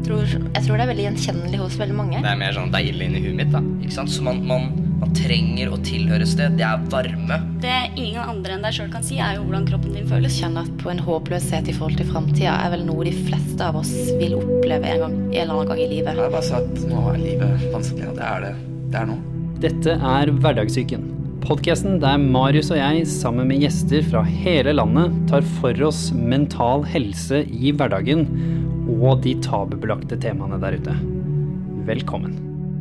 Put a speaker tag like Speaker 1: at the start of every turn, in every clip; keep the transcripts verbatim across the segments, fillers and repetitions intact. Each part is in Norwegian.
Speaker 1: Tror, jeg tror det er veldig gjenkjennelig hos veldig mange.
Speaker 2: Det er mer sånn deilig inni huet mitt da, ikke sant? Så man, man, man trenger å tilhøre sted, det er varme.
Speaker 3: Det ingen andre enn deg selv kan si er jo hvordan kroppen din føles.
Speaker 1: Kjenne at på en håpløshet i forhold til fremtiden er vel noe de fleste av oss vil oppleve en, gang, en eller annen gang i livet.
Speaker 4: Jeg bare sa at nå er livet vanskelig, og det er det. Det er nå.
Speaker 5: Dette er Hverdagssyken. Podcasten der Marius og jeg sammen med gjester fra hele landet tar for oss mental helse i hverdagen og de tabubelagte temaene der ute. Velkommen.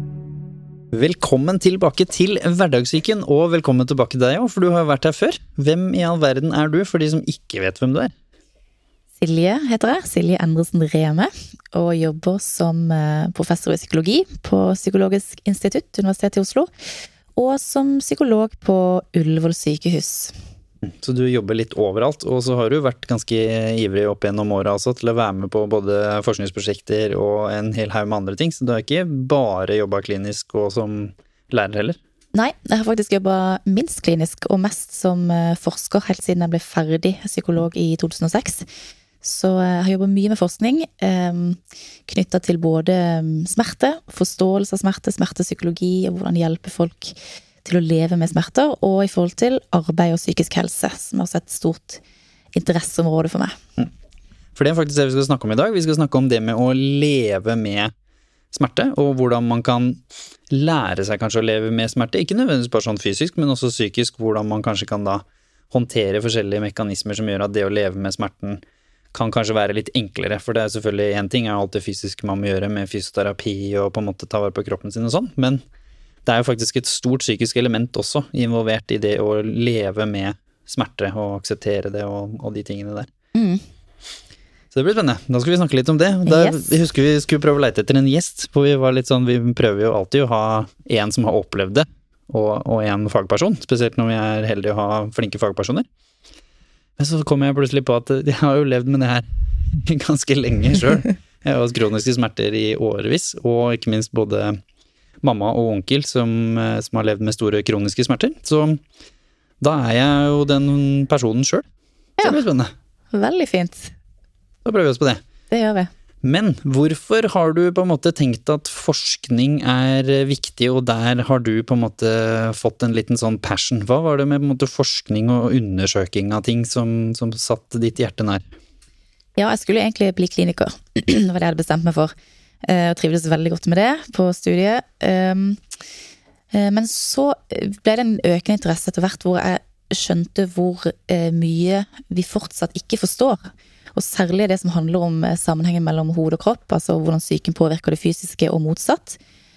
Speaker 6: Velkommen tilbake til Hverdagssyken, og velkommen tilbake til deg også, for du har vært her før. Hvem i all verden er du, for de som ikke vet hvem du er?
Speaker 1: Silje heter jeg, Silje Endresen Reme, og jobber som professor i psykologi på Psykologisk institutt, Universitetet i Oslo, og som psykolog på Ullevål sykehus.
Speaker 6: Så du jobber litt overalt, og så har du vært ganske ivrig opp gjennom året altså, til å være med på både forskningsprosjekter og en hel haug med andre ting, så du har ikke bare jobbet klinisk og som lærer heller?
Speaker 1: Nei, jeg har faktisk jobbet minst klinisk og mest som forsker helt siden jeg ble ferdig psykolog i to tusen og seks. Så jeg har jobbet mye med forskning, knyttet til både smerte, forståelse av smerte, smertepsykologi og hvordan hjelpe folk til å leve med smerter, og i forhold til arbeid og psykisk helse, som også er et stort interesseområde for meg.
Speaker 6: For det er faktisk det vi skal snakke om i dag. Vi skal snakke om det med å leve med smerte, og hvordan man kan lære seg kanskje å leve med smerte. Ikke nødvendigvis bare sånn fysisk, men også psykisk, hvordan man kanskje kan da håndtere forskjellige mekanismer som gjør at det å leve med smerten kan kanskje være litt enklere, for det er selvfølgelig en ting er alt det fysiske man må gjøre med fysioterapi og på en måte ta vare på kroppen sin og sånn, men det er jo faktisk et stort psykisk element også involvert i det å leve med smerte og akseptere det og, og de tingene der.
Speaker 1: Mm.
Speaker 6: Så det blir spennende. Da skal vi snakke litt om det. Da,
Speaker 1: yes.
Speaker 6: Jeg husker vi skulle prøve å lete etter en gjest, for vi var litt sånn, vi prøver jo alltid å ha en som har opplevd det, og, og en fagperson, spesielt når vi er heldige å ha flinke fagpersoner. Men så kom jeg plutselig på at jeg har jo levd med det her ganske lenge selv. Jeg har hatt kroniske smerter i årevis, og ikke minst både mamma og onkel som, som har levd med store kroniske smerter. Så da er jeg jo den personen selv. Så det blir spennende.
Speaker 1: Veldig fint.
Speaker 6: Da prøver vi oss på det.
Speaker 1: Det gjør vi.
Speaker 6: Men hvorfor har du på en måte tenkt at forskning er viktig, og der har du på en måte fått en liten sånn passion? Hva var det med på en måte forskning og undersøking av ting som, som satt ditt hjerte nær?
Speaker 1: Ja, jeg skulle egentlig bli kliniker. Det var det jeg hadde bestemt meg for. Og trivdes veldig godt med det på studiet. Men så ble det en økende interesse etter hvert hvor jeg skjønte hvor mye vi fortsatt ikke forstår. Og særlig det som handler om sammenhengen mellom hode og kropp, altså hvordan psyken påvirker det fysiske og motsatt.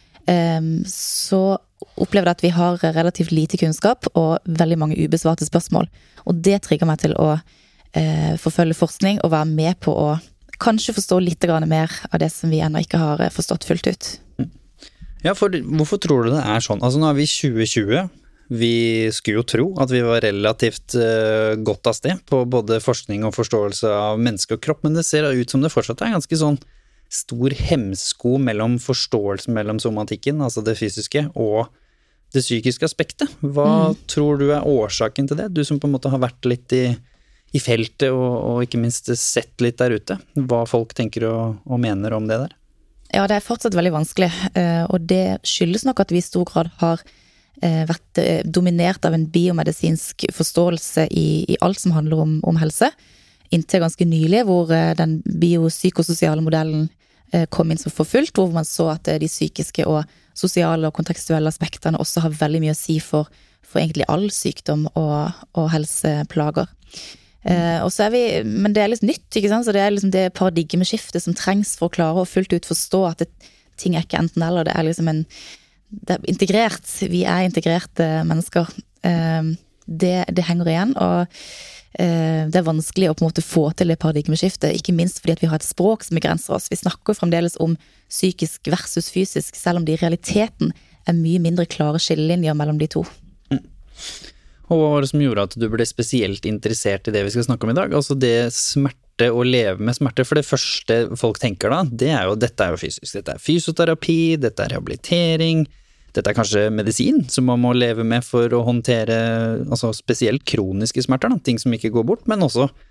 Speaker 1: Så opplevde jeg at vi har relativt lite kunnskap og veldig mange ubesvarte spørsmål. Og det trigger meg til å forfølge forskning og være med på å kanskje forstå litt mer av det som vi ennå ikke har forstått fullt ut.
Speaker 6: Ja, for hvorfor tror du det er sånn? Altså nå er vi tjue tjue, vi skulle jo tro at vi var relativt uh, godt av sted på både forskning og forståelse av menneske og kropp, men det ser ut som det fortsatt er ganske sånn stor hemsko mellom forståelsen mellom somatikken, altså det fysiske, og det psykiske aspektet. Hva mm. tror du er årsaken til det? Du som på en måte har vært litt i i feltet, og, og ikke minst sett litt der ute, hva folk tenker og, og mener om det der?
Speaker 1: Ja, det er fortsatt veldig vanskelig, og det skyldes nok at vi i stor grad har vært dominert av en biomedisinsk forståelse i, i alt som handler om, om helse, inntil ganske nylig, hvor den biopsykososiale modellen kom inn så for fullt, hvor man så at de psykiske og sosiale og kontekstuelle aspektene også har veldig mye å si for, for egentlig all sykdom og, og helseplager. Uh, og så er vi, men det er litt nytt, ikke sant? Så det er liksom det paradigmeskiftet som trengs for å klare å fullt ut forstå at det, ting er ikke enten eller, det er liksom en, det er integrert, vi er integrerte mennesker. Uh, det, det henger igjen, og uh, det er vanskelig å på en måte få til det paradigmeskiftet, ikke minst fordi at vi har et språk som begrenser oss. Vi snakker fremdeles om psykisk versus fysisk, selv om det i realiteten er mye mindre klare skillelinjer mellom de to.
Speaker 6: Mm. Og hva var det som gjorde at du ble spesielt interessert i det vi skal snakke om i dag? Altså det smerte, å leve med smerte. For det første folk tenker da, det er jo, dette er jo fysisk. Dette er fysioterapi, dette er rehabilitering, dette er kanskje medisin som man må leve med for å håndtere altså spesielt kroniske smerter, da, ting som ikke går bort, men også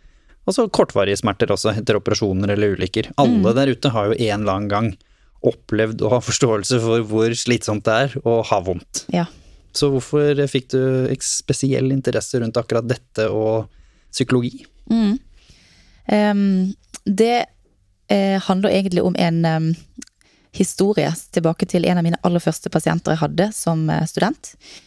Speaker 6: Og så kortvarige smerter også, etter operasjoner eller ulykker. Alle mm. der ute har jo en eller annen gang opplevd og har forståelse for hvor slitsomt det er å ha vondt.
Speaker 1: Ja.
Speaker 6: Så hvorfor fikk du spesiell interesse rundt akkurat dette og psykologi?
Speaker 1: Mm. Um, det eh, handler egentlig om en um, historie tilbake til en av mine aller første pasienter jeg hadde som student.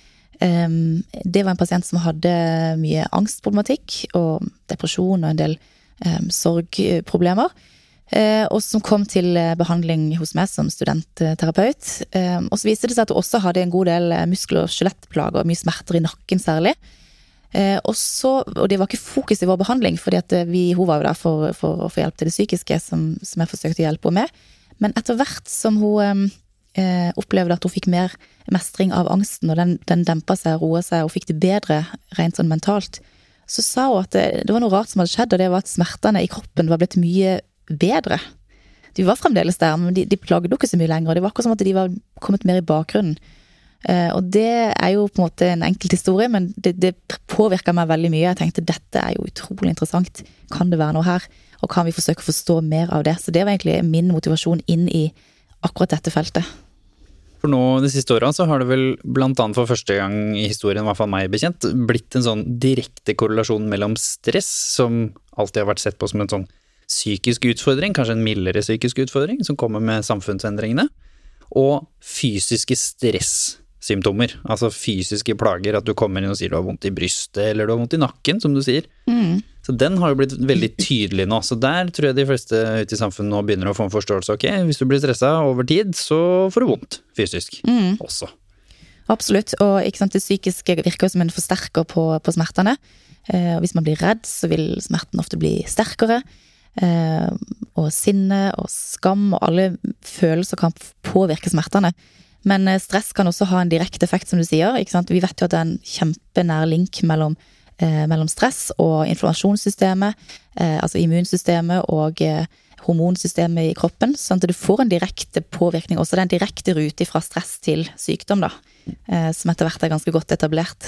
Speaker 1: Um, det var en pasient som hadde mye angstproblematikk og depresjon og en del um, sorgproblemer, uh, og som kom til behandling hos meg som studentterapeut. Um, og så viste det seg at hun også hadde en god del muskel- og skjelettplager og mye smerter i nakken særlig. Uh, og, så, og det var ikke fokus i vår behandling, fordi at vi, hun var jo der for, for å få hjelp til det psykiske som, som jeg forsøkte å hjelpe henne med. Men etter hvert som hun eh, opplevde at hun fikk mer mestring av angsten, og den, den dempet seg, roet seg, og fikk det bedre rent sånn mentalt, så sa hun at det, det var noe rart som hadde skjedd, og det var at smertene i kroppen var blitt mye bedre. De var fremdeles der, men de, de plagde jo ikke så mye lenger, og det var akkurat som at de var kommet mer i bakgrunnen. Eh, og det er jo på en måte en enkelt historie, men det, det påvirket meg veldig mye. Jeg tenkte, dette er jo utrolig interessant. Kan det være noe her? Og kan vi forsøke å forstå mer av det? Så det var egentlig min motivasjon inn i akkurat dette feltet.
Speaker 6: For nå, de siste årene, så har det vel blant annet for første gang i historien, i hvert fall meg bekjent, blitt en sånn direkte korrelasjon mellom stress, som alltid har vært sett på som en sånn psykisk utfordring, kanskje en mildere psykisk utfordring, som kommer med samfunnsendringene, og fysiske stresssymptomer, altså fysiske plager, at du kommer inn og sier du har vondt i brystet, eller du har vondt i nakken, som du sier. Mm. Så den har jo blitt veldig tydelig nå, så der tror jeg de fleste ute i samfunnet nå begynner å få en forståelse. Ok, hvis du blir stresset over tid, så får du vondt fysisk mm. også.
Speaker 1: Absolutt, og ikke sant, det psykiske virker som en forsterker på, på smertene. Eh, og hvis man blir redd, så vil smerten ofte bli sterkere. Eh, og sinne og skam og alle følelser kan påvirke smertene. Men stress kan også ha en direkte effekt, som du sier. Ikke sant? Vi vet jo at det er en kjempenær link mellom Eh, mellom stress og inflammasjonssystemet, eh, altså immunsystemet og eh, hormonsystemet i kroppen, sånn at du får en direkte påvirkning, også det er en direkte rute fra stress til sykdom da, eh, som etter hvert er ganske godt etablert.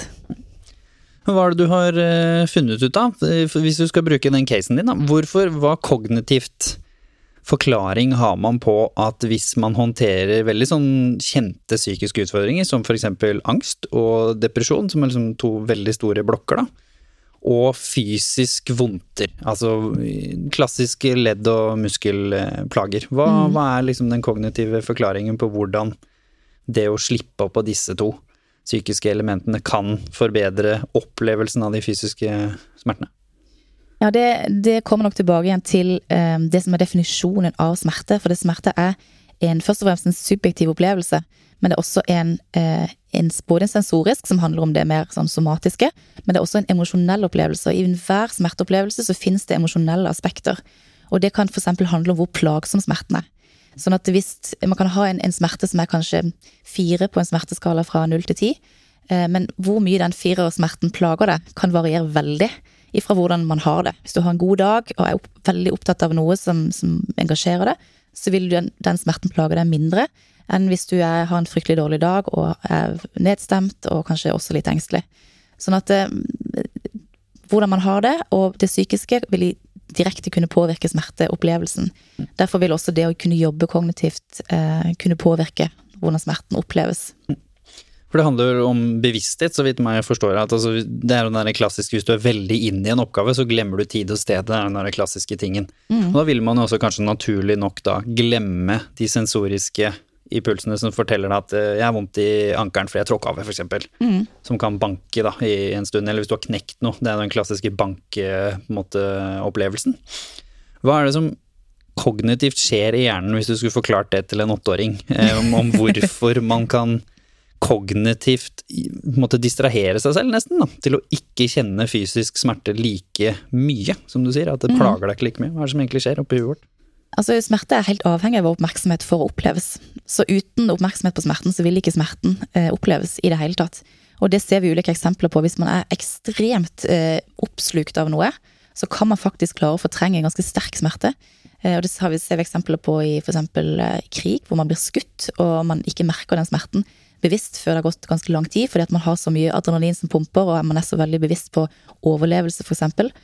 Speaker 6: Hva er det du har eh, funnet ut av? Hvis du skal bruke den casen din da, hvorfor, hva kognitivt forklaring har man på at hvis man håndterer veldig sånn kjente psykiske utfordringer, som for eksempel angst og depresjon, som er liksom to veldig store blokker da, og fysisk vondter, altså klassiske ledd- og muskelplager. Hva, mm. hva er liksom den kognitive forklaringen på hvordan det å slippe opp på disse to psykiske elementene kan forbedre opplevelsen av de fysiske smertene?
Speaker 1: Ja, det, det kommer nok tilbake igjen til um, det som er definisjonen av smerte, for det smerte er en, først og fremst en subjektiv opplevelse, men det er også en, uh, en både en sensorisk, som handler om det mer sånn somatiske, men det er også en emosjonell opplevelse, og i enhver smerteopplevelse så finnes det emosjonelle aspekter, og det kan for eksempel handle om hvor plagsom smerten er. Sånn at hvis man kan ha en, en smerte som er kanskje fire på en smerteskala fra null til ti, uh, men hvor mye den firersmerten plager det, kan variere veldig, ifra hvordan man har det. Hvis du har en god dag og er opp, veldig opptatt av noe som, som engasjerer deg, så vil den, den smerten plage deg mindre enn hvis du er, har en fryktelig dårlig dag og er nedstemt og kanskje også litt engstelig. Sånn at eh, hvordan man har det og det psykiske vil direkte kunne påvirke smerteopplevelsen. Derfor vil også det å kunne jobbe kognitivt eh, kunne påvirke hvordan smerten oppleves.
Speaker 6: For det handler om bevissthet, så vidt meg forstår jeg, at altså, det er jo den klassiske, hvis du er veldig inne i en oppgave, så glemmer du tid og sted, det er den klassiske tingen. Mm. Og da vil man også kanskje naturlig nok da glemme de sensoriske impulsene som forteller deg at jeg har vondt i ankeren fordi jeg tråkket av, for eksempel. Mm. Som kan banke da i en stund, eller hvis du har knekt noe, det er den klassiske banke-opplevelsen. Hva er det som kognitivt skjer i hjernen, hvis du skulle forklart det til en åtteåring, eh, om, om hvorfor man kan kognitivt måtte distrahere seg selv nesten da, til å ikke kjenne fysisk smerte like mye, som du sier, at det plager deg ikke like mye. Hva er det som egentlig skjer oppi huet vårt?
Speaker 1: Altså, smerte er helt avhengig av oppmerksomhet for å oppleves. Så uten oppmerksomhet på smerten, så vil ikke smerten eh, oppleves i det hele tatt. Og det ser vi ulike eksempler på. Hvis man er ekstremt eh, oppslukt av noe, så kan man faktisk klare å fortrenge en ganske sterk smerte. Eh, og det har vi ser vi eksempler på i for eksempel eh, krig, hvor man blir skutt, og man ikke merker den smerten bevisst før det har gått ganske lang tid, fordi at man har så mye adrenalin som pumper, og man er så veldig bevisst på overlevelse for eksempel.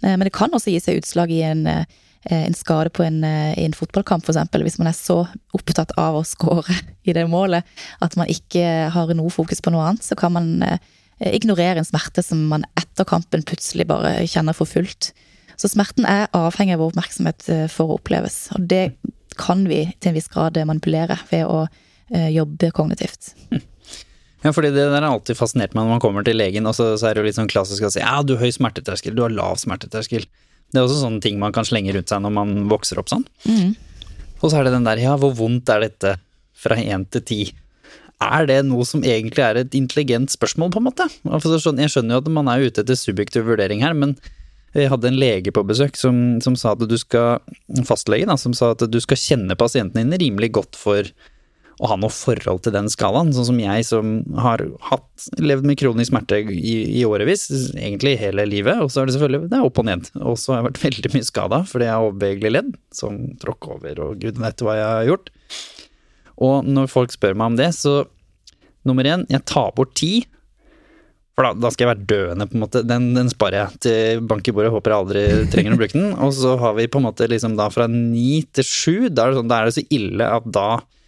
Speaker 1: Men det kan også gi seg utslag i en, en skade på en, i en fotballkamp, for eksempel, hvis man er så opptatt av å score i det målet, at man ikke har noe fokus på noe annet, så kan man ignorere en smerte som man etter kampen plutselig bare kjenner for fullt. Så smerten er avhengig av vår oppmerksomhet for å oppleves, og det kan vi til en viss grad manipulere ved å jobbe kognitivt.
Speaker 6: Ja, fordi det der er alltid fascinert meg når man kommer til legen, og så, så er det jo litt sånn klassisk å si, ja, du har høy smerteterskel, du har lav smerteterskel. Det er også sånne ting man kan slenge rundt seg når man vokser opp sånn. Mm. Og så er det den der, ja, hvor vondt er dette fra en til ti? Er det noe som egentlig er et intelligent spørsmål på en måte? Jeg skjønner jo at man er ute etter subjektiv vurdering her, men jeg hadde en lege på besøk som, som sa at du skal, fastlege da, som sa at du skal kjenne pasienten din rimelig godt for å ha noe forhold til den skalaen, sånn som jeg som har hatt, levd med kronisk smerte i, i årevis, egentlig hele livet, og så er det selvfølgelig, det er opp og ned, og så har jeg vært veldig mye skadet, fordi jeg har overbevegelig ledd, som tråkk over, og gud vet hva jeg har gjort. Og når folk spør meg om det, så nummer én, jeg tar bort ti, for da, da skal jeg være døende på en måte, den, den sparer jeg til bank i bordet, håper jeg aldri trenger å bruke den, og så har vi på en måte liksom da fra ni til sju, da er det, sånn, da er det så ille at da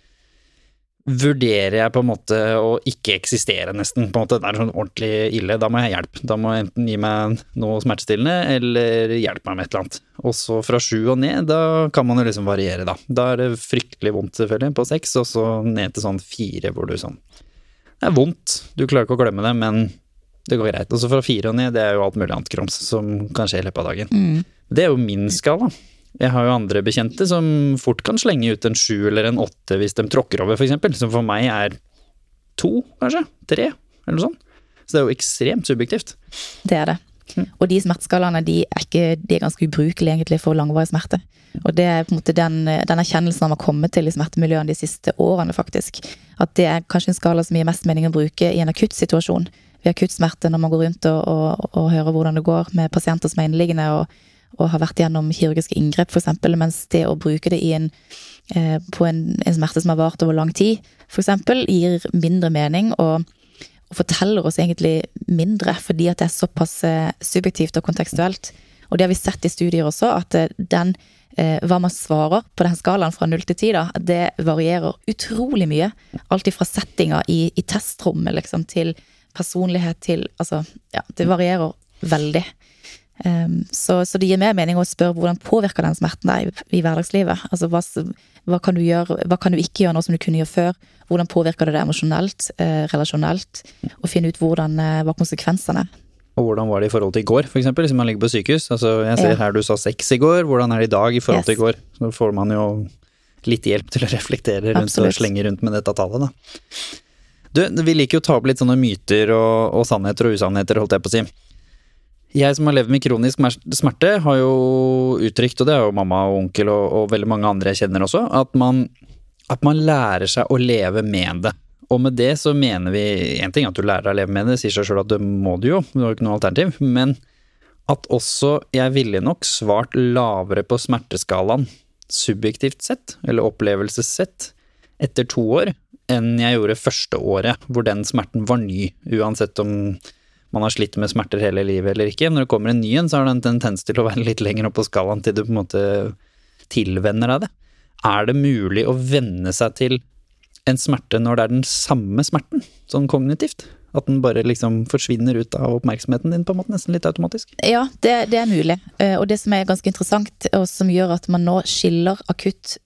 Speaker 6: vurderer jeg på en måte å ikke eksistere nesten, på en måte, det er sånn ordentlig ille, da må jeg hjelp, da må jeg enten gi meg noe smertestillende, eller hjelpe meg med et eller annet. Og så fra sju og ned, da kan man jo liksom variere da. Da er det fryktelig vondt selvfølgelig på seks, og så ned til sånn fire, hvor du sånn, det er vondt, du klarer ikke å glemme det, men det går greit. Og så fra fire og ned, det er jo alt mulig annet kroms som kan skje i løpet av dagen. Mm. Det er jo min skala. Jeg har jo andre bekjente som fort kan slenge ut en sju eller en åtte hvis de tråkker over, for eksempel, som for meg er to, kanskje, tre, eller sånn. Så det er jo ekstremt subjektivt.
Speaker 1: Det er det. Mm. Og de smerteskalaene, de er, ikke, de er ganske ubrukelige egentlig for langvarig smerte. Og det er på en måte den, den erkjennelsen man har kommet til i smertemiljøene de siste årene, faktisk. At det er kanskje en skala som gir mest mening å bruke i en akutt situasjon. Ved akutt smerte når man går rundt og, og, og hører hvordan det går med pasienter som er innliggende og og har vært gjennom kirurgiske inngrep for eksempel, mens det å bruke det i en, eh, på en, en smerte som har vart over lang tid, for eksempel, gir mindre mening og, og forteller oss egentlig mindre, fordi at det er såpass eh, subjektivt og kontekstuelt. Og det har vi sett i studier også, at eh, den, eh, hva man svarer på den skalaen fra null til ti, da, det varierer utrolig mye. Alt fra settinger i, i testrommet, liksom, til personlighet til, altså, ja, det varierer veldig. Um, så, så det gir mer mening å spørre hvordan påvirker den smerten deg i, i hverdagslivet. Altså hva, hva kan du gjøre, hva kan du ikke gjøre nå som du kunne gjøre før? Hvordan påvirker det deg emosjonelt, eh, relasjonelt, og finne ut hvordan, eh, hva konsekvensene er.
Speaker 6: Og hvordan var det i forhold til i går, for eksempel, hvis man ligger på sykehus? Altså jeg ser ja. Her du sa seks i går, hvordan er det i dag i forhold yes. til i går? Så får man jo litt hjelp til å reflektere rundt Absolutt. Og slenge rundt med dette tallet da. Du, vi liker jo å ta opp litt sånne myter og, og sannheter og usannheter, holdt jeg på å si. Jeg som har levd med kronisk smerte har jo uttrykt, og det er jo mamma og onkel og, og veldig mange andre jeg kjenner også, at man, at man lærer seg å leve med det. Og med det så mener vi, en ting at du lærer deg å leve med det, sier seg selv at det må du jo, det er jo ikke noe alternativ, men at også jeg ville nok svart lavere på smerteskalaen subjektivt sett, eller opplevelsessett, etter to år, enn jeg gjorde første året, hvor den smerten var ny, uansett om man har slitt med smerter hele livet eller ikke. Når det kommer en ny en, så har den tendens til å være litt lenger opp på skalaen til du på en måte tilvenner deg det. Er det mulig å venne seg til en smerte når det er den samme smerten, sånn kognitivt? At den bare liksom forsvinner ut av oppmerksomheten din på en måte, nesten litt automatisk?
Speaker 1: Ja, det, det er mulig. Og det som er ganske interessant, og som gjør at man nå skiller akutt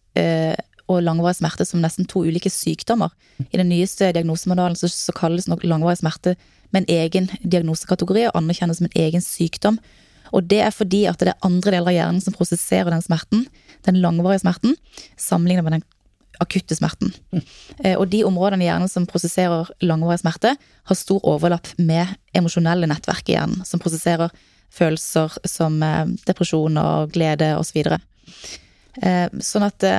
Speaker 1: og langvarig smerte som nesten to ulike sykdommer. I den nyeste diagnosemodellen så, så kalles nok langvarig smerte med en egen diagnosekategori og anerkjennes som en egen sykdom. Og det er fordi at det er andre deler av hjernen som prosesserer den smerten, den langvarige smerten, sammenlignet med den akutte smerten. Mm. Og de områdene i hjernen som prosesserer langvarig smerte, har stor overlapp med emosjonelle nettverk i hjernen, som prosesserer følelser som depresjon og glede og så videre. Sånn at,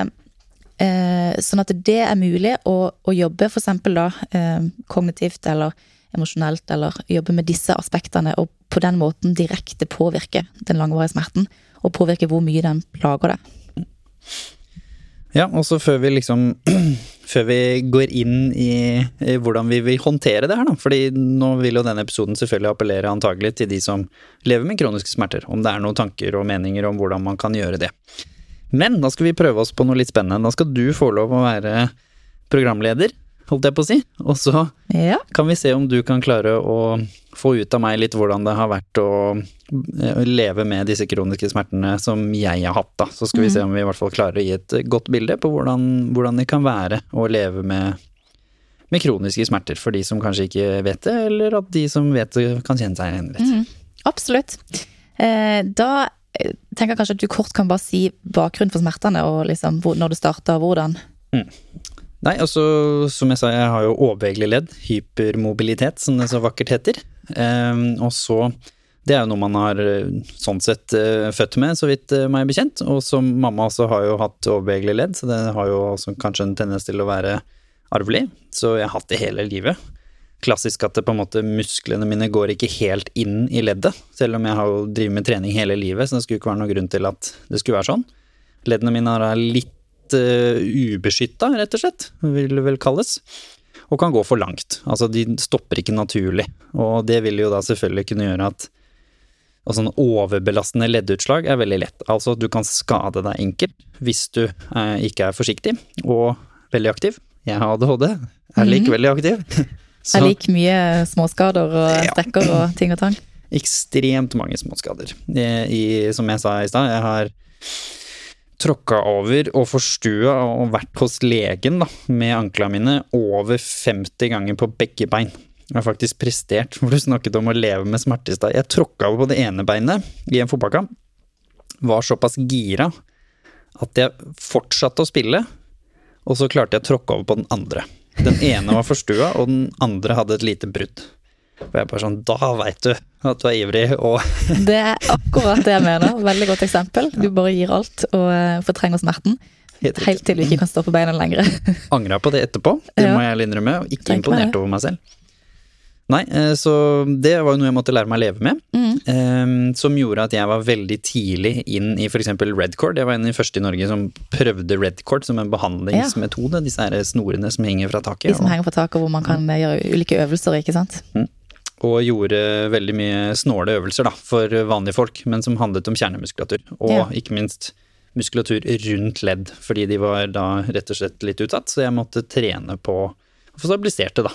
Speaker 1: sånn at det er mulig å, å jobbe for eksempel da, kognitivt eller emosjonelt, eller jobbe med disse aspektene, og på den måten direkte påvirke den langvarige smerten, og påvirke hvor mye den plager deg.
Speaker 6: Ja, og så før vi liksom før vi går inn i, i hvordan vi vil håndtere det her da, fordi nå vil jo denne episoden selvfølgelig appellere antagelig til de som lever med kroniske smerter, om det er noen tanker og meninger om hvordan man kan gjøre det. Men da skal vi prøve oss på noe litt spennende. Da skal du få lov å være programleder, holdt jeg på å si, og så
Speaker 1: Ja.
Speaker 6: kan vi se om du kan klare å få ut av meg litt hvordan det har vært å leve med disse kroniske smertene som jeg har hatt da. Så skal vi se om vi i hvert fall klarer å gi et godt bilde på hvordan, hvordan det kan være å leve med, med kroniske smerter for de som kanskje ikke vet det, eller at de som vet det kan kjenne seg igjen litt.
Speaker 1: Mm, absolutt. Eh, da tenker jeg kanskje at du kort kan bare si bakgrunnen for smertene, og liksom hvor, når du starter, hvordan.
Speaker 6: Mm. Nei, altså, som jeg sa, jeg har jo overbevegelig ledd, hypermobilitet, som det så vakkert heter. Um, og så, det er jo noe man har sånn sett uh, født med, så vidt uh, meg bekjent. Og som mamma også har jo hatt overbevegelig ledd, så det har jo også kanskje en tendens til å være arvelig. Så jeg har hatt det hele livet. Klassisk at det på en måte musklene mine går ikke helt inn i leddet, selv om jeg har jo drivet med trening hele livet, så det skulle ikke være noen grunn til at det skulle være sånn. Leddene mine er litt ubeskytta, rett og slett, vil det vel kalles, og kan gå for langt. Altså, de stopper ikke naturlig, og det vil jo da selvfølgelig kunne gjøre at og sånn overbelastende leddutslag er veldig lett. Altså, du kan skade deg enkelt hvis du eh, ikke er forsiktig og veldig aktiv. Jeg har A D H D, er like mm. veldig aktiv. Så,
Speaker 1: jeg liker mye småskader og ja. Strekker og ting og tang.
Speaker 6: Ekstremt mange småskader. I, som jeg sa i sted, jeg har tråkka over og forstua og vært hos legen da, med anklene mine over femti ganger på begge bein. Jeg har faktisk prestert, hvor du snakket om å leve med smerte i sted. Jeg tråkka over på det ene beinet i en fotballkamp, var såpass gira at jeg fortsatte å spille, og så klarte jeg å tråkke over på den andre. Den ene var forstua, og den andre hadde et lite brudd. Og jeg bare sånn, da vet du at du er ivrig, og...
Speaker 1: Det er akkurat det jeg mener. Veldig godt eksempel. Du bare gir alt og fortrenger smerten. Helt til du ikke kan stå på beina lenger.
Speaker 6: Angret på det etterpå, det ja. Må jeg innrømme, og ikke imponert over meg selv. Nei, så det var jo noe jeg måtte lære meg å leve med, mm. som gjorde at jeg var veldig tidlig inn i for eksempel Redcord. Jeg var en av de første i Norge som prøvde Redcord som en behandlingsmetode, ja. Disse her snorene som henger fra taket.
Speaker 1: De som og, henger fra taket, hvor man kan ja. Gjøre ulike øvelser, ikke sant?
Speaker 6: Mm. Og gjorde veldig mye snåle øvelser da, for vanlige folk, men som handlet om kjernemuskulatur, og ja. Ikke minst muskulatur rundt ledd, fordi de var da rett og slett litt utsatt, så jeg måtte trene på å få stabilisert det da.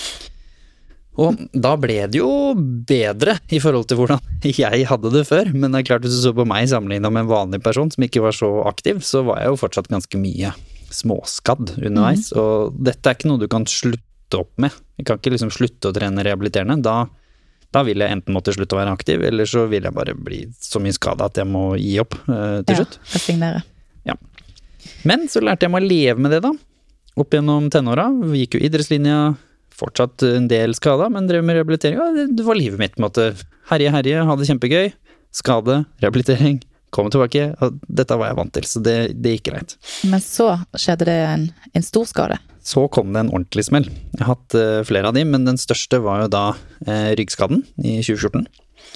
Speaker 6: Og da ble det jo bedre i forhold til hvordan jeg hadde det før, men det er klart hvis du så på meg sammenlignet med en vanlig person som ikke var så aktiv, så var jeg jo fortsatt ganske mye småskadd underveis, mm. og dette er ikke noe du kan slutte opp med. Jeg kan ikke liksom slutte å trene rehabiliterende, da, da vil jeg enten måtte slutte å være aktiv, eller så vil jeg bare bli så mye skadet at jeg må gi opp uh, til slutt.
Speaker 1: Ja, resignere.
Speaker 6: Ja. Men så lærte jeg meg å leve med det da, opp gjennom tenåra, vi gikk jo idrettslinja, fortsatt en del skada, men drev med rehabilitering. Ja, det var livet mitt, måtte herje, herje, ha det kjempegøy, skade, rehabilitering, komme tilbake, og dette var jeg vant til, så det, det gikk greit.
Speaker 1: Men så skjedde det en, en stor skade.
Speaker 6: Så kom det en ordentlig smell. Jeg har hatt uh, flere av de, men den største var jo da uh, ryggskaden i tjue fjorten.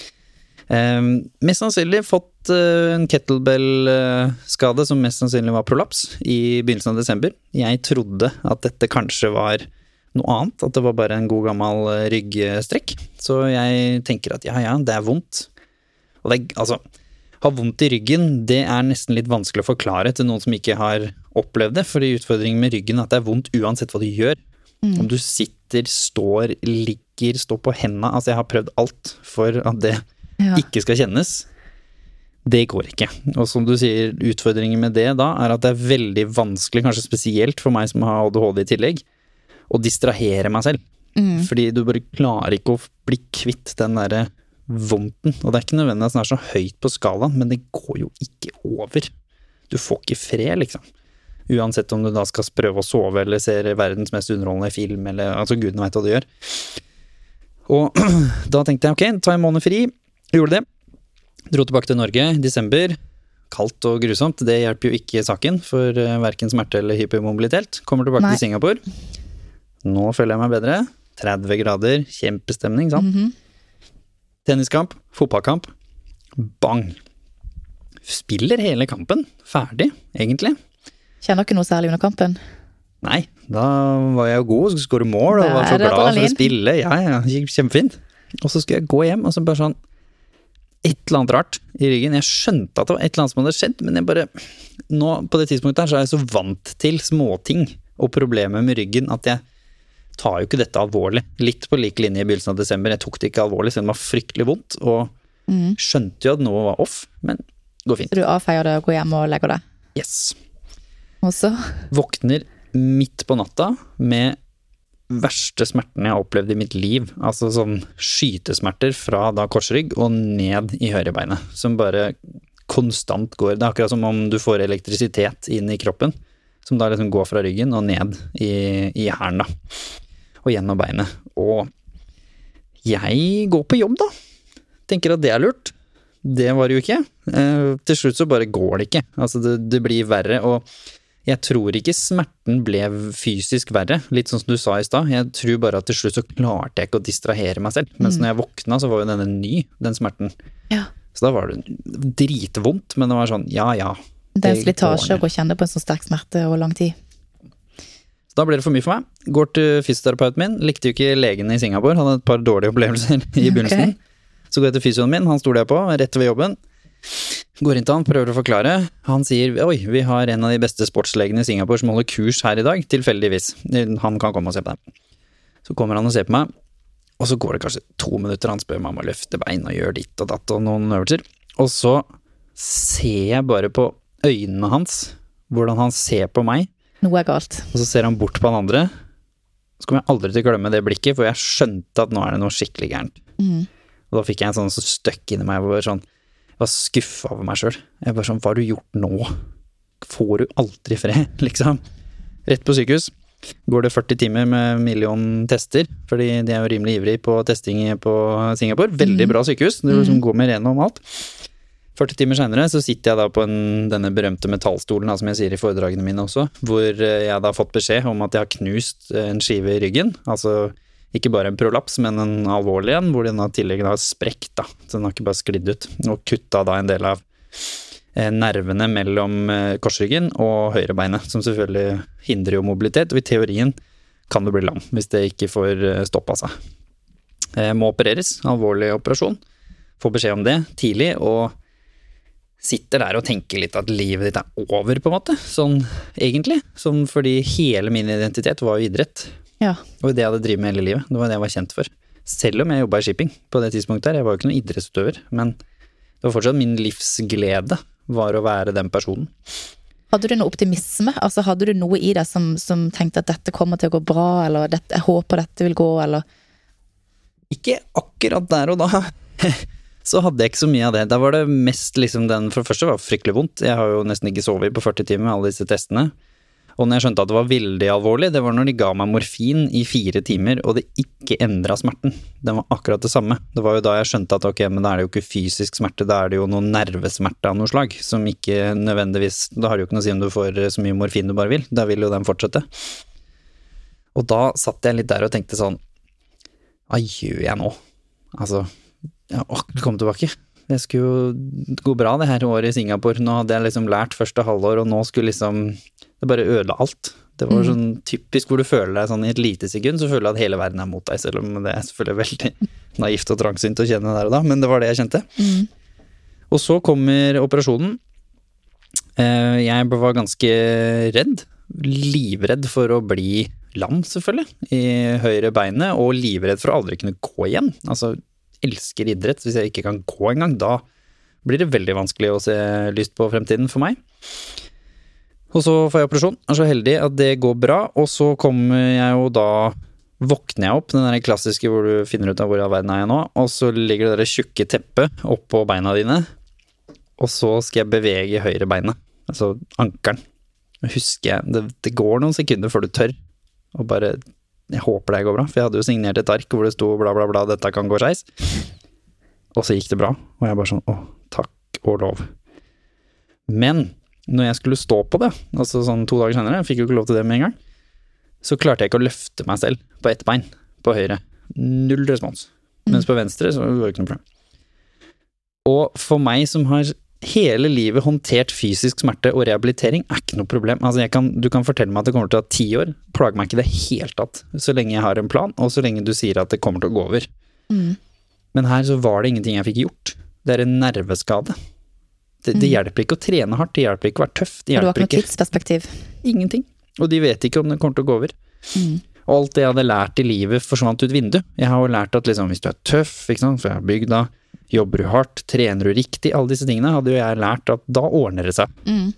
Speaker 6: Um, mest sannsynlig fått uh, en kettlebell-skade som mest sannsynlig var prolaps i begynnelsen av desember. Jeg trodde at dette kanskje var noe annet, at det var bare en god gammel ryggstrekk. Så jeg tenker at ja, ja, det er vondt. Og det er, altså, ha vondt i ryggen, det er nesten litt vanskelig å forklare til noen som ikke har opplevd det, fordi utfordringen med ryggen er at det er vondt uansett hva du gjør. Mm. Om du sitter, står, ligger, står på hendene, altså jeg har prøvd alt for at det ja. Ikke skal kjennes. Det går ikke. Og som du sier, utfordringen med det da, er at det er veldig vanskelig, kanskje spesielt for meg som har A D H D i tillegg, å distrahere meg selv. Mm. Fordi du bare klarer ikke å bli kvitt den der vondten. Og det er ikke nødvendig at den er så høyt på skalaen, men det går jo ikke over. Du får ikke fred, liksom. Uansett om du da skal prøve å sove, eller ser verdens mest underholdende film, eller altså guden vet hva du gjør. Og da tenkte jeg, ok, ta en måned fri. Jeg gjorde det. Dro tilbake til Norge i desember. Kaldt og grusomt. Det hjelper jo ikke saken, for hverken smerte eller hypermobilitet. Kommer tilbake Nei. Til Singapore. Nå føler jeg meg bedre. tretti grader, kjempestemning, sant? Mm-hmm. Tenniskamp, fotballkamp, bang. Spiller hele kampen, ferdig, egentlig.
Speaker 1: Kjenner ikke noe særlig under kampen?
Speaker 6: Nei, da var jeg jo god, skulle skåre mål, og
Speaker 1: Da
Speaker 6: var så
Speaker 1: er det
Speaker 6: glad for å
Speaker 1: adrenalin.
Speaker 6: spille. Ja, ja, det gikk kjempefint. Og så skulle jeg gå hjem, og så bare sånn, et eller annet rart i ryggen. Jeg skjønte at det var et eller annet som hadde skjedd, men jeg bare, nå på det tidspunktet her, så er jeg så vant til småting og problemer med ryggen at jeg tar jo ikke dette alvorlig. Litt på like linje i begynnelsen av desember, jeg tok det ikke alvorlig, selv om det var fryktelig vondt, og skjønte jo at noe var off, men det går fint.
Speaker 1: Så du avfeier det og går hjem og legger deg.
Speaker 6: Yes.
Speaker 1: Og så?
Speaker 6: Våkner midt på natta med verste smerten jeg har opplevd i mitt liv. Altså sånn skytesmerter fra da korsrygg og ned i høyrebeinet, som bare konstant går. Det er akkurat som om du får elektrisitet inn i kroppen, som da liksom går fra ryggen og ned i, i hælen da, og gjennom beinet. Og jeg går på jobb da. Tenker at det er lurt. Det var det jo ikke. Eh, til slutt så bare går det ikke. Altså det, det blir verre, og jeg tror ikke smerten ble fysisk verre, litt sånn som du sa i stad. Jeg tror bare at til slutt så klarte jeg ikke å distrahere meg selv. Mens mm. når jeg våkna så var jo denne ny, den smerten.
Speaker 1: Ja.
Speaker 6: Så da var det dritvondt, men det var sånn, ja, ja.
Speaker 1: Det er en slitasje å gå og kjenne på en så sterk smerte over lang tid.
Speaker 6: Så da ble det for mye for meg. Går til fysioterapeuten min, likte jo ikke legen i Singapore, hadde et par dårlige opplevelser i begynnelsen. Okay. Så går jeg til fysioen min, han stoler jeg på, rett ved jobben. Går inn til han, prøver å forklare. Han sier, oi, vi har en av de beste sportslegene i Singapore som holder kurs her i dag, tilfeldigvis. Han kan komme og se på deg. Så kommer han og ser på meg, og så går det kanskje to minutter, han spør meg om å løfte bein og gjøre ditt og datt og noen øvelser. Og så ser jeg bare på øynene hans, hvordan han ser på meg.
Speaker 1: Noe er galt.
Speaker 6: Og så ser han bort på han andre. Så kommer jeg aldri til å glemme det blikket, for jeg skjønte at nå er det noe skikkelig gærent. Mm. Og da fikk jeg en sånn så støkk inni meg, hvor sånn, jeg var skuffet over meg selv. Jeg var sånn, hva har du gjort nå? Får du aldri fred, liksom? Rett på sykehus. Går det førti timer med million tester, fordi de er jo rimelig ivrig på testing på Singapore. Veldig bra sykehus, det liksom går med rene om alt. førti timer senere så sitter jeg da på en, denne berømte metallstolen, som jeg sier i foredragene mine også, hvor jeg da har fått beskjed om at jeg har knust en skive i ryggen, altså ikke bare en prolaps, men en alvorlig en, hvor den da tilleggen har sprekt da, så den har ikke bare sklidd ut, og kutta da en del av eh, nervene mellom eh, korsryggen og høyrebeinet, som selvfølgelig hindrer jo mobilitet, og i teorien kan du bli lam, hvis det ikke får eh, stoppet seg. Eh, må opereres, alvorlig operasjon, få beskjed om det tidlig, og sitter der og tenker litt at livet ditt er over på en måte, sånn egentlig, sånn fordi hele min identitet var jo idrett.
Speaker 1: Ja.
Speaker 6: Og det jeg hadde drivet med hele livet, det var det jeg var kjent for. Selv om jeg jobbet i shipping på det tidspunktet her, jeg var jo ikke noen idrettsutøver, men det var fortsatt min livsglede var å være den personen.
Speaker 1: Hadde du noe optimisme? Altså hadde du noe i deg som, som tenkte at dette kommer til å gå bra, eller dette, jeg håper dette vil gå, eller?
Speaker 6: Ikke akkurat der og da. Så hadde jeg ikke så mye av det. Da var det mest liksom den, for det første var det fryktelig vondt. Jeg har jo nesten ikke sovet på førti timer med alle disse testene. Og når jeg skjønte at det var veldig alvorlig, det var når de ga meg morfin i fire timer, og det ikke endret smerten. Den var akkurat det samme. Det var jo da jeg skjønte at ok, men da er det jo ikke fysisk smerte, da er det jo noen nervesmerte av noe slag, som ikke nødvendigvis, da har det jo ikke noe å si om du får så mye morfin du bare vil, da vil jo den fortsette. Og da satt jeg litt der og tenkte sånn, hva gjør jeg nå? Altså, jeg har akkurat kommet tilbake. Det skulle jo gå bra det her året i Singapore, nå hadde jeg liksom lært første halvår, og nå skulle liksom det bare ødela alt. Det var sånn typisk hvor du føler deg sånn i et lite sekund, så føler du at hele verden er mot deg, selv om det er selvfølgelig veldig naivt og trangsynt å kjenne der og da, men det var det jeg kjente. Mm. Og så kommer operasjonen. Jeg var ganske redd, livredd for å bli lam selvfølgelig, i høyre beinet, og livredd for å aldri kunne gå igjen. Altså, elsker idrett, hvis jeg ikke kan gå en gang, da blir det veldig vanskelig å se lyst på fremtiden for meg. Og så får jeg operasjon, er så heldig at det går bra, og så kommer jeg jo da, våkner jeg opp, den der klassiske hvor du finner ut av hvor i all verden er jeg nå, og så ligger det der tjukke teppet opp på beina dine, og så skal jeg bevege høyre beinet, altså ankeren. Jeg husker jeg, det, det går noen sekunder før du tør, og bare, jeg håper det går bra, for jeg hadde jo signert et ark hvor det sto bla bla bla, dette kan gå skeis. Og så gikk det bra, og jeg bare sånn, å, takk og lov. Men når jeg skulle stå på det, altså sånn to dager senere, jeg fikk jo ikke lov til det med en gang, så klarte jeg ikke å løfte meg selv på ett bein, på høyre. Null respons. Mens på venstre så var det ikke noe problem. Og for meg som har hele livet håndtert fysisk smerte og rehabilitering er ikke noe problem. Altså jeg kan, du kan fortelle meg at det kommer til å ta ti år, plager meg ikke det helt tatt, så lenge jeg har en plan, og så lenge du sier at det kommer til å gå over. Mm. Men her så var det ingenting jeg fikk gjort. Det er en nerveskade. Det, mm. det hjelper ikke å trene hardt, det hjelper ikke å være tøff, det hjelper ikke.
Speaker 1: Du har ikke noe tidsperspektiv.
Speaker 6: Ingenting. Og de vet ikke om det kommer til å gå over. Mm. Og alt det jeg hadde lært i livet forsvant ut vindu. Jeg har jo lært at liksom, hvis du er tøff, ikke sant, for jeg har bygd da, jobber du hardt, trener du riktig, alle disse tingene hadde jo jeg lært at da ordner det seg. Mm.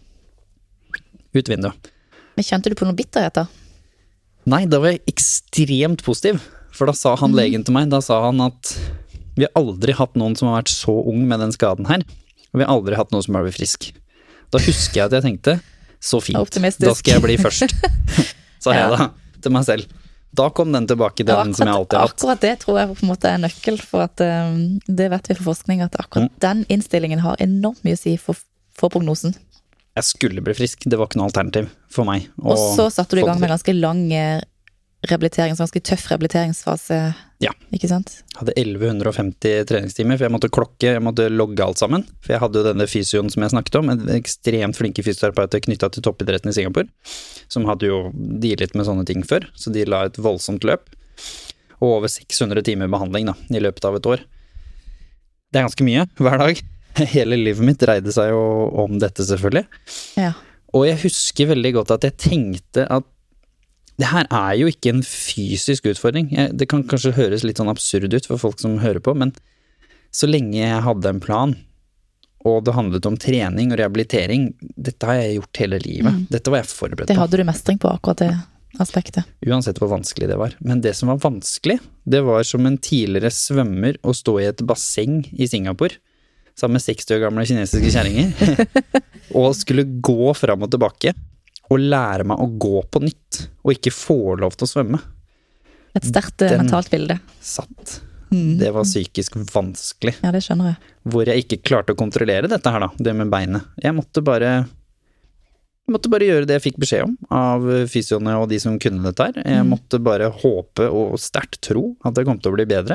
Speaker 6: Ut vindu.
Speaker 1: Men kjente du på noe bitterhet da?
Speaker 6: Nei, da var jeg ekstremt positiv. For da sa han, mm. legen til meg, da sa han at vi har aldri hatt noen som har vært så ung med den skaden her, og vi har aldri hatt noen som har blitt frisk. Da husker jeg at jeg tenkte, så fint,
Speaker 1: optimistisk.
Speaker 6: Da skal jeg bli først. Sa jeg da, til meg selv. Da kom den tilbake, den akkurat, som jeg alltid har hatt.
Speaker 1: Akkurat det tror jeg på en måte er nøkkel, for at um, det vet vi fra forskning, at akkurat mm. den innstillingen har enormt mye å si for, for prognosen.
Speaker 6: Jeg skulle bli frisk, det var ikke noe alternativ for meg.
Speaker 1: Og, og så satte du i gang med ganske lang rehabilitering, ganske tøff rehabiliteringsfase,
Speaker 6: ja.
Speaker 1: Ikke sant?
Speaker 6: Jeg hadde elleve femti treningstimer, for jeg måtte klokke, jeg måtte logge alt sammen, for jeg hadde jo denne fysioen som jeg snakket om, en ekstremt flinke fysioterapeuter knyttet til toppidretten i Singapore, som hadde jo dealet med sånne ting før, så de la et voldsomt løp, og over seks hundre timer behandling da, i løpet av et år. Det er ganske mye, hver dag. Hele livet mitt dreide seg jo om dette selvfølgelig.
Speaker 1: Ja.
Speaker 6: Og jeg husker veldig godt at jeg tenkte at det her er jo ikke en fysisk utfordring. Jeg, det kan kanskje høres litt sånn absurd ut for folk som hører på, men så lenge jeg hadde en plan, og det handlet om trening og rehabilitering, dette har jeg gjort hele livet. Mm. Dette var jeg forberedt på.
Speaker 1: Det hadde du mestring på, akkurat det aspektet.
Speaker 6: Uansett hvor vanskelig det var. Men det som var vanskelig, det var som en tidligere svømmer å stå i et basseng i Singapore, sammen med seksti år gamle kinesiske kjerringer, og skulle gå fram og tilbake, og lære meg å gå på nytt, og ikke få lov til å svømme.
Speaker 1: Et sterkt Den mentalt bilde.
Speaker 6: Satt. Mm. Det var psykisk vanskelig.
Speaker 1: Ja, det skjønner jeg.
Speaker 6: Hvor jeg ikke klarte å kontrollere dette her da, det med beinet. Jeg måtte bare, jeg måtte bare gjøre det jeg fikk beskjed om av fysioene og de som kunne dette her. Jeg mm. måtte bare håpe og sterkt tro at det kom til å bli bedre.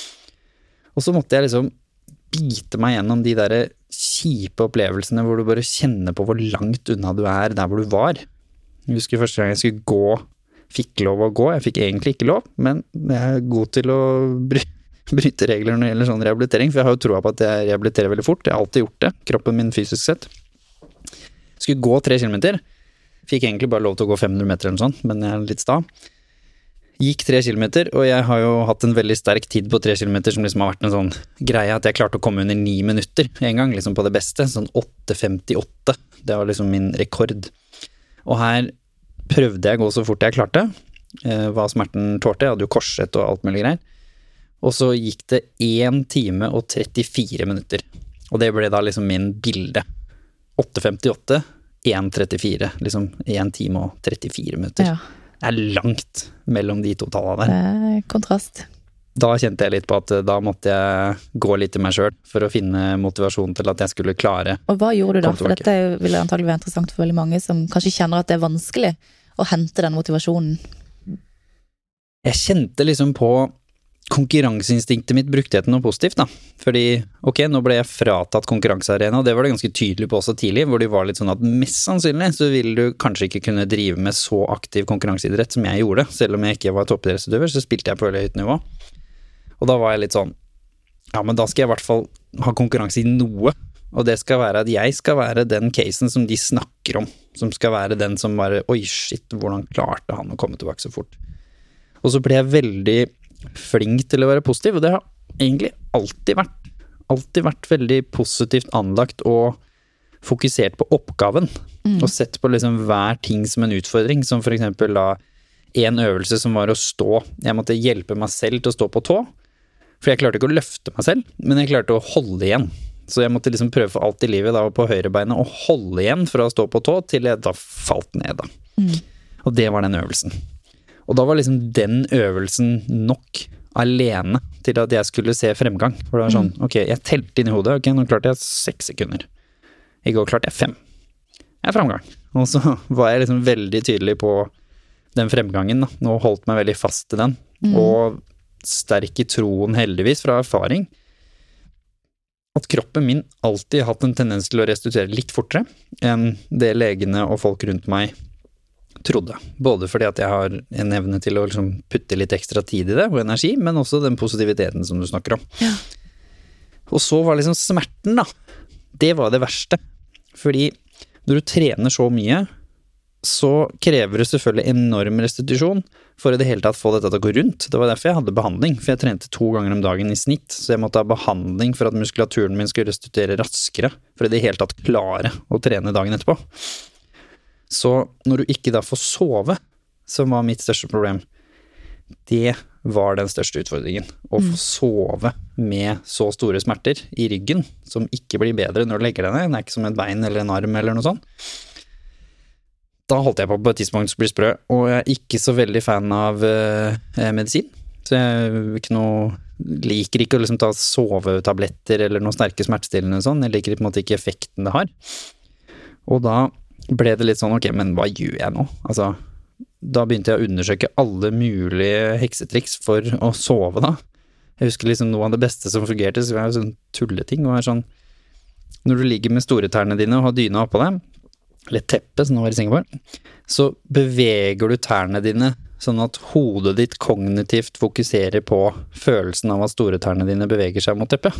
Speaker 6: Og så måtte jeg liksom bite meg gjennom de der kjipe opplevelsene hvor du bare kjenner på hvor langt unna du er der hvor du var. Jeg husker første gang jeg skulle gå, fikk lov å gå, jeg fikk egentlig ikke lov, men jeg er god til å bry- bryte regler når det gjelder sånn rehabilitering, for jeg har jo troa på at jeg rehabiliterer veldig fort, jeg har alltid gjort det, kroppen min fysisk sett. Jeg skulle gå tre kilometer, fikk egentlig bare lov til å gå fem hundre meter eller noe sånt, men jeg er litt sta. Gikk tre kilometer, og jeg har jo hatt en veldig sterk tid på tre kilometer som liksom har vært en sånn greie at jeg klarte å komme under ni minutter en gang, liksom på det beste, sånn åtte femtiåtte, det var liksom min rekord. Og her prøvde jeg å gå så fort jeg klarte, eh, hva smerten tålte, jeg hadde jo korsett og alt mulig greier, og så gikk det en time og trettifire minutter, og det ble da liksom min bilde. åtte femtiåtte, en trettifire, liksom en time og trettifire minutter.
Speaker 1: Ja.
Speaker 6: Det er langt mellom de to tallene der.
Speaker 1: Det er kontrast.
Speaker 6: Da kjente jeg litt på at da måtte jeg gå litt i meg selv for å finne motivasjon til at jeg skulle klare.
Speaker 1: Og hva gjorde du da? For dette vil antagelig være interessant for veldig mange som kanskje kjenner at det er vanskelig å hente den motivasjonen.
Speaker 6: Jeg kjente liksom på konkurranseinstinktet mitt brukte jeg til noe positivt da. Fordi, ok, nå ble jeg fratatt konkurransearena, og det var det ganske tydelig på også tidlig, hvor de var litt sånn at mest sannsynlig så vil du kanskje ikke kunne drive med så aktiv konkurranseidrett som jeg gjorde, selv om jeg ikke var toppidrettsutøver, så spilte jeg på veldig høyt nivå. Og da var jeg litt sånn, ja, men da skal jeg i hvert fall ha konkurranse i noe, og det skal være at jeg skal være den casen som de snakker om, som skal være den som bare, oi shit, hvordan klarte han å komme tilbake så fort. Og så ble jeg veldig flink til å være positiv, og det har egentlig alltid vært, alltid vært veldig positivt anlagt og fokusert på oppgaven, mm. og sett på liksom hver ting som en utfordring, som for eksempel da en øvelse som var å stå, jeg måtte hjelpe meg selv til å stå på tå, for jeg klarte ikke å løfte meg selv, men jeg klarte å holde igjen, så jeg måtte liksom prøve for alt i livet da på høyrebeinet å holde igjen for å stå på tå, til jeg da falt ned da. Mm. Og det var den øvelsen. Og da var liksom den øvelsen nok alene til at jeg skulle se fremgang. For det var sånn, ok, jeg telte inn i hodet, ok, nå klarte jeg seks sekunder. I går klarte jeg fem. Jeg er fremgang. Og så var jeg liksom veldig tydelig på den fremgangen da. Nå holdt meg veldig fast til den. Mm. Og sterk i troen heldigvis fra erfaring. at kroppen min alltid har hatt en tendens til å restituere litt fortere enn det legene og folk rundt meg trodde. Både fordi at jeg har en evne til å liksom putte litt ekstra tid i det, og energi, men også den positiviteten som du snakker om.
Speaker 1: Ja.
Speaker 6: Og så var liksom smerten da, det var det verste. Fordi når du trener så mye, så krever det selvfølgelig enorm restitusjon for i det hele tatt få dette til å gå rundt. Det var derfor jeg hadde behandling, for jeg trente to ganger om dagen i snitt, så jeg måtte ha behandling for at muskulaturen min skulle restituere raskere, for i det hele tatt klare å trene dagen etterpå. Så når du ikke da får sove, som var mitt største problem, det var den største utfordringen. Å få sove med så store smerter i ryggen, som ikke blir bedre når du legger deg ned. Det er ikke som et bein eller en arm eller noe sånt. Da holdt jeg på på et tidspunkt å bli sprø, og jeg er ikke så veldig fan av eh, medisin. Så jeg er ikke noe, liker ikke å liksom ta sovetabletter eller noen sterke smertestillende og sånn. Jeg liker på en måte ikke effekten det har. Og da ble det litt sånn, ok, men hva gjør jeg nå? Altså, da begynte jeg å undersøke alle mulige heksetriks for å sove da. Jeg husker liksom noe av det beste som fungerte, så var det sånn tulleting. Og sånn, når du ligger med store tærne dine og har dyna oppå dem, eller teppe, som nå var i Singapore, så beveger du tærne dine sånn at hodet ditt kognitivt fokuserer på følelsen av at store tærne dine beveger seg mot teppet.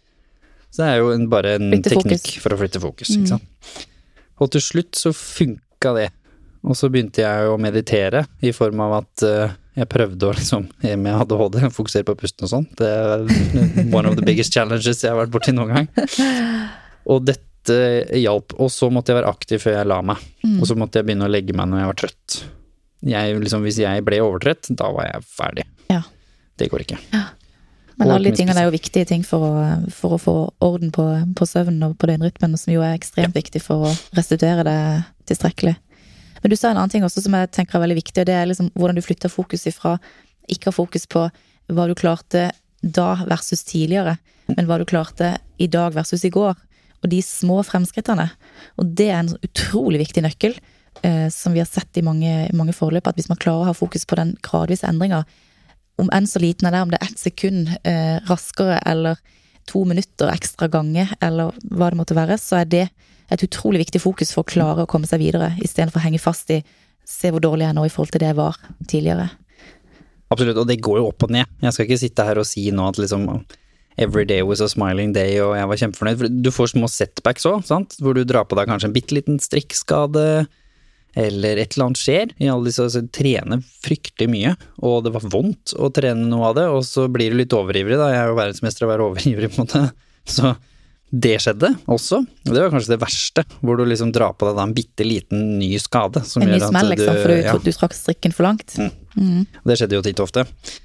Speaker 6: Så det er jo en, bare en
Speaker 1: flytte
Speaker 6: teknikk
Speaker 1: fokus. For
Speaker 6: å flytte fokus, ikke sant? Og til slutt så funka det. Og så begynte jeg å meditere i form av at uh, jeg prøvde å liksom, med A D H D, fokusere på pusten og sånn. Det er one of the biggest challenges jeg har vært borti noen gang. Og dette hjalp, og så måtte jeg være aktiv før jeg la meg. Mm. Og så måtte jeg begynne å legge meg når jeg var trøtt. Jeg, liksom, hvis jeg ble overtrett, da var jeg ferdig.
Speaker 1: Ja.
Speaker 6: Det går ikke.
Speaker 1: Ja. Men alle de tingene er jo viktige ting for å, for å få orden på, på søvnen og på døgnrytmen, som jo er ekstremt ja. viktig for å restituere det tilstrekkelig. Men du sa en annen ting også som jeg tenker er veldig viktig, og det er liksom hvordan du flytter fokus ifra, ikke ha fokus på hva du klarte da versus tidligere, men hva du klarte i dag versus i går. Og de små fremskrittene. Og det er en utrolig viktig nøkkel, eh, som vi har sett i mange, mange forløp, at hvis man klarer å ha fokus på den gradvise endringen, om enn så liten er det, om det er ett sekund eh, raskere, eller to minutter ekstra gange, eller hva det måtte være, så er det et utrolig viktig fokus for å klare å komme seg videre, i stedet for å henge fast i, se hvor dårlig jeg er nå i forhold til det jeg var tidligere.
Speaker 6: Absolutt, og det går jo opp og ned. Jeg skal ikke sitte her og si nå at liksom every day was a smiling day, og jeg var kjempefornøyd. For du får små setbacks også, sant? Hvor du drar på deg kanskje en bitteliten strikkskade, eller et eller annet skjer. I alle disse, altså, trener fryktelig mye, og det var vondt å trene noe av det, og så blir du litt overivrig da. Jeg er jo verdensmester å være overivrig på en måte. Så det skjedde også. Det var kanskje det verste, hvor du liksom drar på deg da en bitteliten ny skade. Som
Speaker 1: en ny
Speaker 6: gjør
Speaker 1: smell,
Speaker 6: at du,
Speaker 1: liksom, for du,
Speaker 6: ja.
Speaker 1: du trakk strikken for langt.
Speaker 6: Mm.
Speaker 1: Mm.
Speaker 6: Det skjedde jo titt og ofte.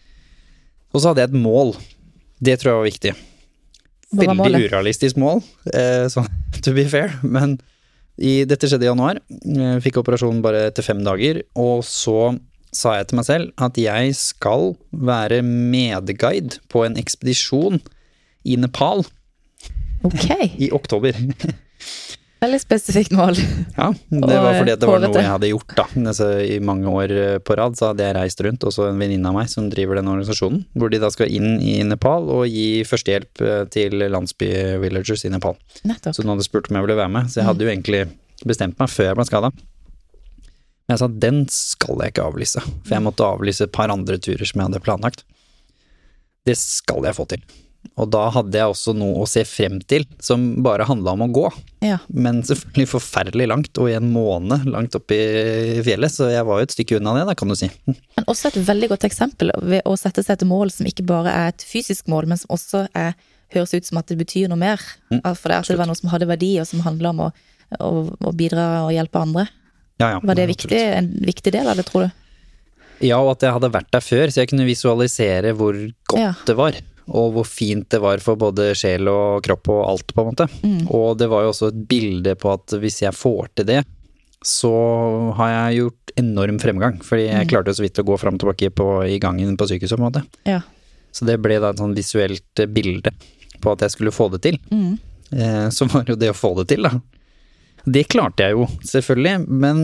Speaker 6: Og så hadde jeg et mål. Det tror jeg var viktig. Veldig urealistisk mål, eh, så, to be fair, men i, dette skjedde i januar. Jeg fikk operasjonen bare etter fem dager, og så sa jeg til meg selv at jeg skal være medguide på en ekspedisjon i Nepal
Speaker 1: okay.
Speaker 6: i oktober.
Speaker 1: Veldig spesifikt mål.
Speaker 6: Ja, det var fordi at det var noe jeg hadde gjort da. Altså, i mange år på rad så hadde jeg reist rundt, og så en venninne av meg som driver den organisasjonen, hvor de da skal inn i Nepal og gi førstehjelp til landsby-villagers i Nepal.
Speaker 1: Nettopp.
Speaker 6: Så hun hadde spurt om jeg ville være med, så jeg hadde jo egentlig bestemt meg før jeg ble skadet. Men jeg sa, den skal jeg ikke avlyse, for jeg måtte avlyse et par andre turer som jeg hadde planlagt. Det skal jeg få til. Og da hadde jeg også noe å se frem til, som bare handlet om å gå.
Speaker 1: Ja.
Speaker 6: Men selvfølgelig forferdelig langt, og i en måned langt opp i fjellet, så jeg var jo et stykke unna det, da kan du si.
Speaker 1: Men også et veldig godt eksempel ved å sette seg et mål som ikke bare er et fysisk mål, men som også er, høres ut som at det betyr noe mer. Mm, for det, at det var noe som hadde verdi, og som handlet om å, å, å bidra og hjelpe andre.
Speaker 6: Ja, ja,
Speaker 1: var det viktig, en viktig del av det, tror du?
Speaker 6: Ja, og at jeg hadde vært der før, så jeg kunne visualisere hvor godt ja. det var. Og hvor fint det var for både sjel og kropp og alt på en måte. Mm. Og det var jo også et bilde på at hvis jeg får til det, så har jeg gjort enorm fremgang. Fordi jeg mm. klarte jo så vidt å gå frem og tilbake på, i gangen på sykehuset på en måte. Ja. Så det ble da et sånn visuelt bilde på at jeg skulle få det til. Mm. Eh, så var jo det å få det til da. Det klarte jeg jo selvfølgelig, men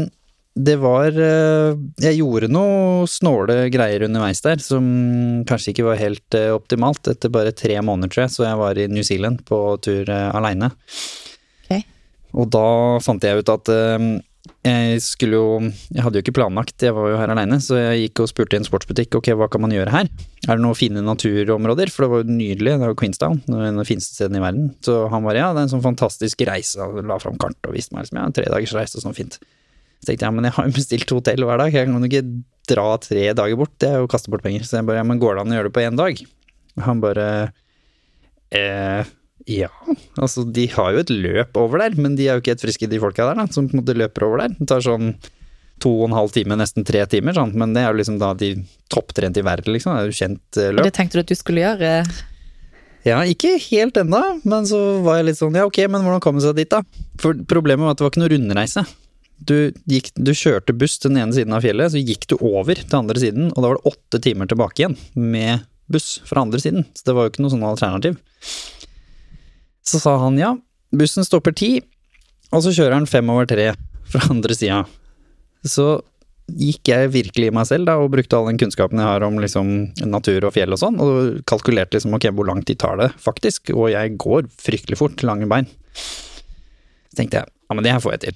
Speaker 6: det var Jeg gjorde noe snåle greier underveis der, som kanskje ikke var helt optimalt. Etter bare tre måneder, tror jeg, så jeg var i New Zealand på tur alene.
Speaker 1: Ok.
Speaker 6: Og da fant jeg ut at jeg skulle jo Jeg hadde jo ikke planlagt, jeg var jo her alene, så jeg gikk og spurte i en sportsbutikk, ok, hva kan man gjøre her? Er det noen fine naturområder? For det var jo nydelig, det var Queenstown, det var en av de fineste stedene i verden. Så han var, ja, det er en sånn fantastisk reise, og la frem kart og viste meg liksom, ja, en tre dagers reise og sånn fint. Så tenkte jeg, ja, men jeg har jo bestilt hotell hver dag, jeg kan jo ikke dra tre dager bort, det er jo å kaste bort penger. Så jeg bare, ja, men går det an å gjøre det på en dag? Og han bare, eh, ja, altså de har jo et løp over der, men de er jo ikke helt friske de folka der da, som på en måte løper over der. Det tar sånn to og en halv time, nesten tre timer, sånn, men det er jo liksom da de topptrent i verden, liksom, det er jo kjent uh, løp.
Speaker 1: Det tenkte du at du skulle gjøre?
Speaker 6: Ja, ikke helt enda, men så var jeg litt sånn, ja ok, men hvordan kom det seg dit da? For problemet var at det var ikke noe rundreise. Du, gikk, du kjørte buss til den ene siden av fjellet, så gikk du over til andre siden, og da var det åtte timer tilbake igjen med buss fra andre siden, så det var jo ikke noe sånn alternativ. Så sa han, ja, bussen stopper ti, og så kjører han fem over tre fra andre siden. Så gikk jeg virkelig i meg selv da, og brukte all den kunnskapen jeg har om liksom, natur og fjell og sånn, og kalkulerte liksom, ok, hvor lang tid tar det faktisk, og jeg går fryktelig fort, lange bein. Så tenkte jeg, ja, men det her får jeg til.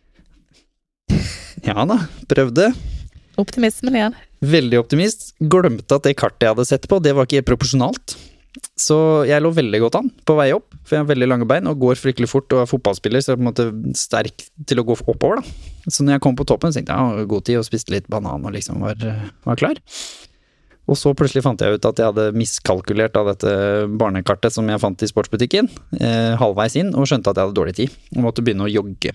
Speaker 6: Ja da, prøvde.
Speaker 1: Optimismen igjen.
Speaker 6: Veldig optimist. Glemte at det kartet jeg hadde sett på, det var ikke proporsjonalt. Så jeg lå veldig godt an på vei opp, for jeg har veldig lange bein og går fryktelig fort og er fotballspiller, så jeg er på en måte sterk til å gå oppover da. Så når jeg kom på toppen, så tenkte jeg, ja, god tid og spiste litt banan og liksom var, var klar. Og så plutselig fant jeg ut at jeg hadde miskalkulert av dette barnekartet som jeg fant i sportsbutikken, eh, halvveis inn, og skjønte at jeg hadde dårlig tid, og måtte begynne å jogge.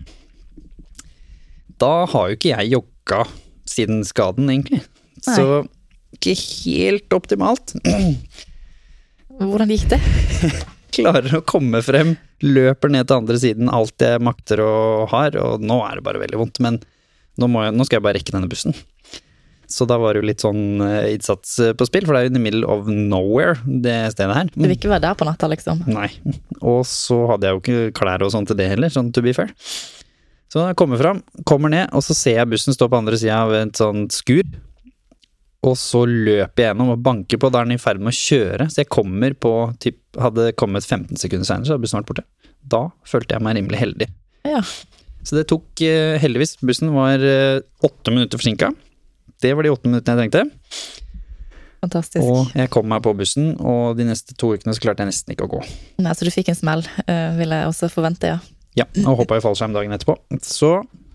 Speaker 6: Da har jo ikke jeg jogga siden skaden, egentlig. Nei. Så ikke helt optimalt.
Speaker 1: Hvordan gikk det?
Speaker 6: Klarer å komme frem, løper ned til andre siden, alt jeg makter og har, og nå er det bare veldig vondt, men nå, må jeg, nå skal jeg bare rekke denne bussen. Så da var det jo litt sånn innsats på spill, for det er jo in the middle of nowhere, det stedet her.
Speaker 1: Du vil ikke være der på natta, liksom?
Speaker 6: Nei, og så hadde jeg jo ikke klær og sånt til det heller, sånn to be fair. Så jeg kommer frem, kommer ned, og så ser jeg bussen stå på andre siden av et sånt skur, og så løper jeg gjennom og banker på, da er den i ferd med å kjøre, så jeg kommer på, typ, hadde kommet femten sekunder senere, så hadde bussen vært borte. Da følte jeg meg rimelig heldig.
Speaker 1: Ja.
Speaker 6: Så det tok, heldigvis, bussen var åtte minutter forsinket. Det var de åtte minuttene jeg tenkte.
Speaker 1: Fantastisk.
Speaker 6: Og jeg kom meg på bussen, og de neste to ukene så klarte jeg nesten ikke å gå.
Speaker 1: Nei, så du fikk en smell, vil jeg også forvente, ja.
Speaker 6: Ja, og hoppet i fallskjerm dagen etterpå. Så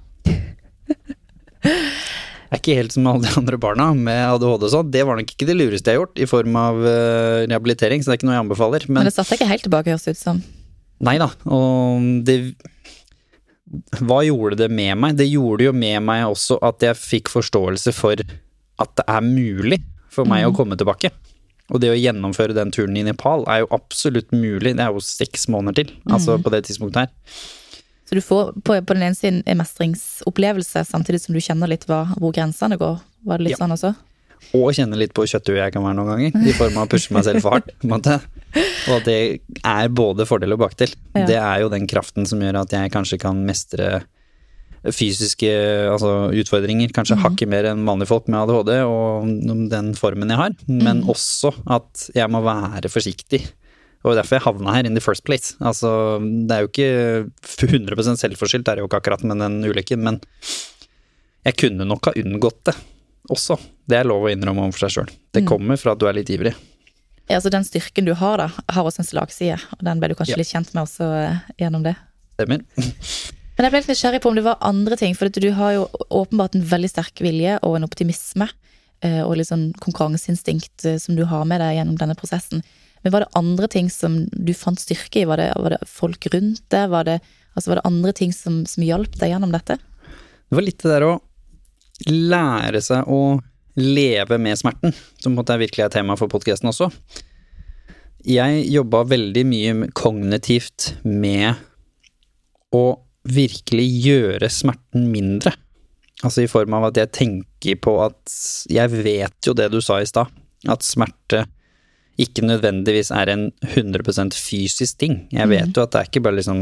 Speaker 6: jeg er ikke helt som alle de andre barna med A D H D og sånn. Det var nok ikke det lureste jeg har gjort i form av uh, rehabilitering, så det er ikke noe jeg anbefaler. Men,
Speaker 1: men det satt ikke helt tilbake, høres ut som.
Speaker 6: Nei da, og det hva gjorde det med meg? Det gjorde jo med meg også at jeg fikk forståelse for at det er mulig for meg mm. å komme tilbake. Og det å gjennomføre den turen i Nepal er jo absolutt mulig. Det er jo seks måneder til, mm. altså på det tidspunktet her.
Speaker 1: Så du får på, på den ene siden en mestringsopplevelse, samtidig som du kjenner litt hva, hvor grensene går? Var det litt ja. Sånn også?
Speaker 6: Og kjenne litt på kjøttet jeg kan være noen ganger, i form av å pushe meg selv for hardt. Og at det er både fordel og bakdel. Ja. Det er jo den kraften som gjør at jeg kanskje kan mestre fysiske altså utfordringer, kanskje mm. hakket mer enn vanlige folk med A D H D og den formen jeg har, men mm. også at jeg må være forsiktig. Og derfor jeg havna her in the first place. Altså, det er jo ikke hundre prosent selvforskyldt, det er jo ikke akkurat med den ulykken, men jeg kunne nok ha unngått det også. Det er lov å innrømme om for seg selv. Det mm. kommer fra at du er litt ivrig.
Speaker 1: Ja, så den styrken du har da, har også en slagside, og den ble du kanskje ja. Litt kjent med også uh, gjennom det.
Speaker 6: Stemmer.
Speaker 1: Men jeg ble litt nysgjerrig på om det var andre ting, for du har jo åpenbart en veldig sterk vilje og en optimisme, uh, og litt sånn konkurranseinstinkt uh, som du har med deg gjennom denne prosessen. Men var det andre ting som du fant styrke i? Var det, var det folk rundt det? Var det, altså var det andre ting som, som hjalp deg gjennom dette?
Speaker 6: Det var litt det der å lære seg å leve med smerten, som på en måte er virkelig et tema for podcasten også. Jeg jobbet veldig mye kognitivt med å virkelig gjøre smerten mindre. Altså i form av at jeg tenker på at jeg vet jo det du sa i sted, at smerte ikke nødvendigvis er en hundre prosent fysisk ting. Jeg vet jo at det er ikke bare liksom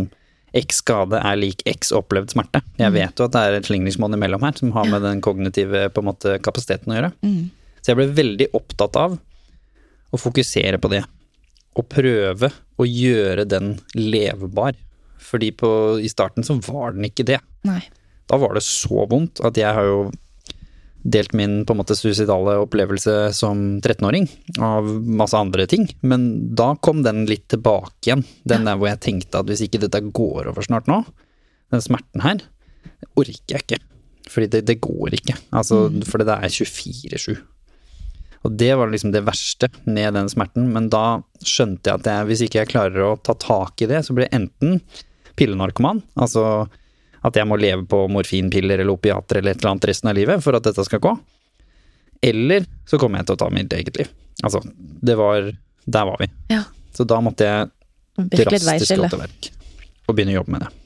Speaker 6: X skade er lik X opplevd smerte. Jeg vet jo at det er et slingringsmonn imellom her, som har med den kognitive på en måte, kapasiteten å gjøre.
Speaker 1: Mm.
Speaker 6: Så jeg ble veldig opptatt av å fokusere på det, og prøve å gjøre den levebar. Fordi på, i starten så var den ikke det.
Speaker 1: Nei.
Speaker 6: Da var det så vondt at jeg har jo delt min på en måte suicidale opplevelse som trettenåring av masse andre ting, men da kom den litt tilbake igjen, den der hvor jeg tenkte at hvis ikke dette går over snart nå, den smerten her, orker jeg ikke, fordi det, det går ikke, altså, mm. fordi det er tjuefire sju. Og det var liksom det verste med den smerten, men da skjønte jeg at jeg, hvis ikke jeg klarer å ta tak i det, så blir det enten pillenarkoman, altså at jeg må leve på morfinpiller eller opiater eller et eller annet resten av livet for at dette skal gå. Eller så kommer jeg til å ta mitt eget liv. Altså, det var, der var vi.
Speaker 1: Ja.
Speaker 6: Så da måtte jeg drastisk gå til verk og begynne å jobbe med det.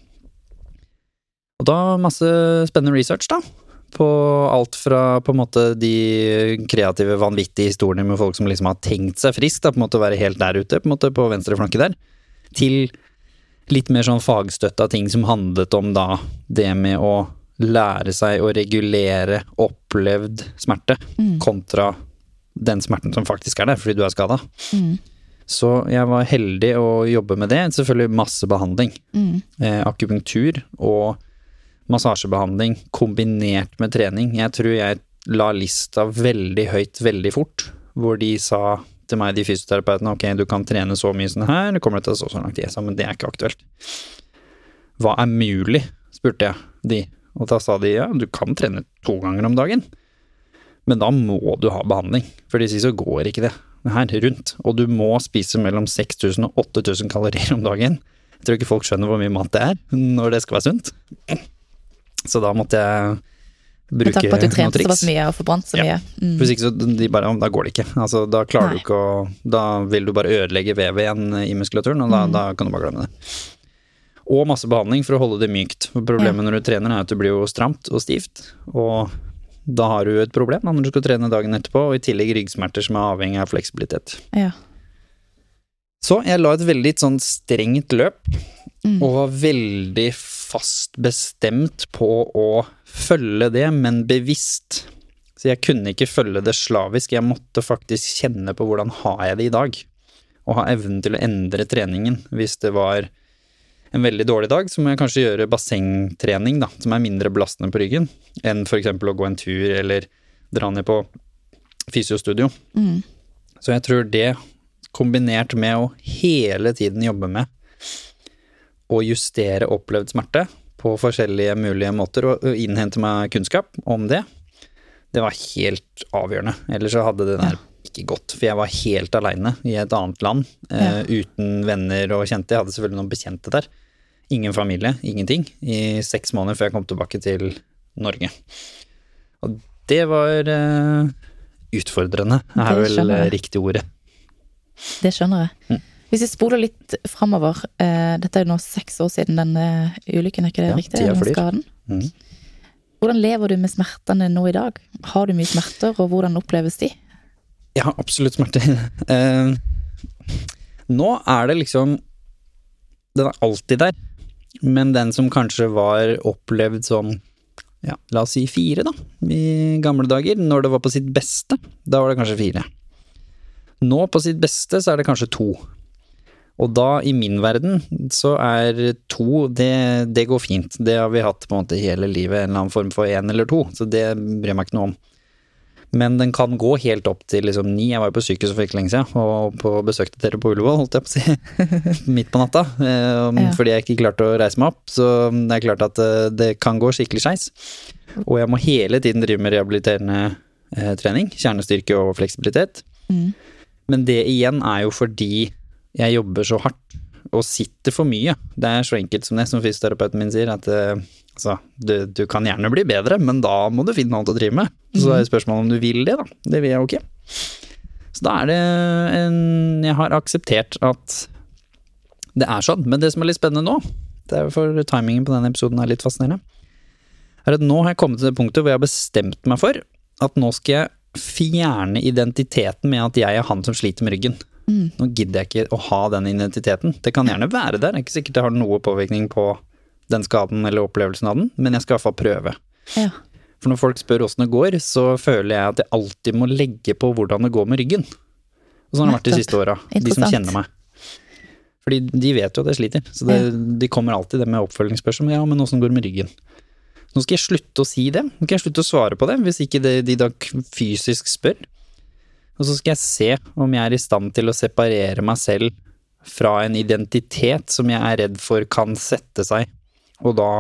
Speaker 6: Og da masse spennende research da, på alt fra på en måte de kreative, vanvittige historiene med folk som liksom har tenkt seg frisk, da, på en måte å være helt der ute, på en måte på venstre flanke der, til litt mer sånn fagstøtta ting som handlet om da det med å lære seg å regulere opplevd smerte mm. kontra den smerten som faktisk er der, fordi du er skadet.
Speaker 1: Mm.
Speaker 6: Så jeg var heldig å jobbe med det. Selvfølgelig masse behandling.
Speaker 1: Mm.
Speaker 6: Eh, akupunktur og massasjebehandling kombinert med trening. Jeg tror jeg la lista veldig høyt, veldig fort, hvor de sa til meg, de fysioterapeutene, ok, du kan trene så mye sånn her, det kommer til å ta så sånn langt, jeg sa, men det er ikke aktuelt. Hva er mulig, spurte jeg de, og da sa de, ja, du kan trene to ganger om dagen, men da må du ha behandling, for de sier så går ikke det her rundt, og du må spise mellom seks tusen og åtte tusen kalorier om dagen. Jeg tror ikke folk skjønner hvor mye mat det er, når det skal være sunt. Så da måtte jeg bruke
Speaker 1: takk på at du trente
Speaker 6: så
Speaker 1: pass mye og forbrant så mye.
Speaker 6: Mm. For ikke så de bare, da går det ikke. Altså, da klarer Nei. Du ikke å, da vil du bare ødelegge vevet igjen i muskulaturen, og da, mm. da kan du bare glemme det. Og masse behandling for å holde det mykt. For problemet ja. Når du trener er at du blir jo stramt og stivt, og da har du et problem når du skal trene dagen etterpå, og i tillegg ryggsmerter som er avhengig av fleksibilitet.
Speaker 1: Ja.
Speaker 6: Så jeg la et veldig sånn strengt løp,
Speaker 1: mm.
Speaker 6: og var veldig fast bestemt på å følge det, men bevisst. Så jeg kunne ikke følge det slavisk, jeg måtte faktisk kjenne på hvordan har jeg det i dag, og ha evnen til å endre treningen. Hvis det var en veldig dårlig dag, så må jeg kanskje gjøre bassengtrening da, som er mindre belastende på ryggen, enn for eksempel å gå en tur, eller dra ned på fysiostudio.
Speaker 1: Mm.
Speaker 6: Så jeg tror det, kombinert med å hele tiden jobbe med å justere opplevd smerte på forskjellige mulige måter, og innhente meg kunnskap om det, det var helt avgjørende. Ellers så hadde det der ikke gått, for jeg var helt alene i et annet land, ja. eh, uten venner og kjente. Jeg hadde selvfølgelig noen bekjente der. Ingen familie, ingenting, i seks måneder før jeg kom tilbake til Norge. Og det var eh, utfordrende, er vel riktig ordet.
Speaker 1: Det skjønner jeg.
Speaker 6: Mm.
Speaker 1: Hvis vi spoler litt fremover, eh, dette er jo nå seks år siden den uh, ulykken, er ikke det
Speaker 6: ja,
Speaker 1: riktig? Den skaden.
Speaker 6: Mm.
Speaker 1: Hvordan lever du med smertene nå i dag? Har du mye smerter, og hvordan oppleves de?
Speaker 6: Jeg har absolutt smerter. eh, nå er det liksom, den er alltid der, men den som kanskje var opplevd som, ja, la oss si fire da, i gamle dager, når det var på sitt beste, da var det kanskje fire. Nå på sitt beste så er det kanskje to. Og da i min verden så er to, det, det går fint. Det har vi hatt på en måte hele livet, en eller annen form for en eller to, så det bryr meg ikke noe om. Men den kan gå helt opp til liksom ni. Jeg var jo på sykehus for ikke lenge siden, og på besøkte dere på Ullevål, holdt jeg på å si, midt på natta, eh, ja. Fordi jeg ikke klarte å reise meg opp, så det er klart at det kan gå skikkelig skeis. Og jeg må hele tiden drive med rehabiliterende eh, trening, kjernestyrke og fleksibilitet.
Speaker 1: Mm.
Speaker 6: Men det igjen er jo fordi jeg jobber så hardt og sitter for mye. Det er så enkelt som det, som fysioterapeuten min sier, at uh, altså, du, du kan gjerne bli bedre, men da må du finne noe å drive med. Så mm. er spørsmålet om du vil det da. Det vil jeg jo ikke. Så da er det en, jeg har akseptert at det er sånn. Men det som er litt spennende nå, det er for timingen på denne episoden er litt fascinerende, er at nå har jeg kommet til det punktet hvor jeg har bestemt meg for at nå skal jeg fjerne identiteten med at jeg er han som sliter med ryggen. Mm. Nå gidder jeg ikke å ha den identiteten. Det kan gjerne være der, det er ikke sikkert det har noe påvirkning på den skaden eller opplevelsen av den, men jeg skal i hvert fall prøve.
Speaker 1: Ja.
Speaker 6: For når folk spør hvordan det går, så føler jeg at jeg alltid må legge på hvordan det går med ryggen. Og sånn har det vært de siste årene, de som kjenner meg. Fordi de vet jo at jeg sliter, så det, ja. De kommer alltid det med oppfølgingsspørsmål, ja, men hvordan går det med ryggen? Nå skal jeg slutte å si det, nå skal jeg slutte å svare på det, hvis ikke det, de da fysisk spør. Og så skal jeg se om jeg er i stand til å separere meg selv fra en identitet som jeg er redd for kan sette seg, og da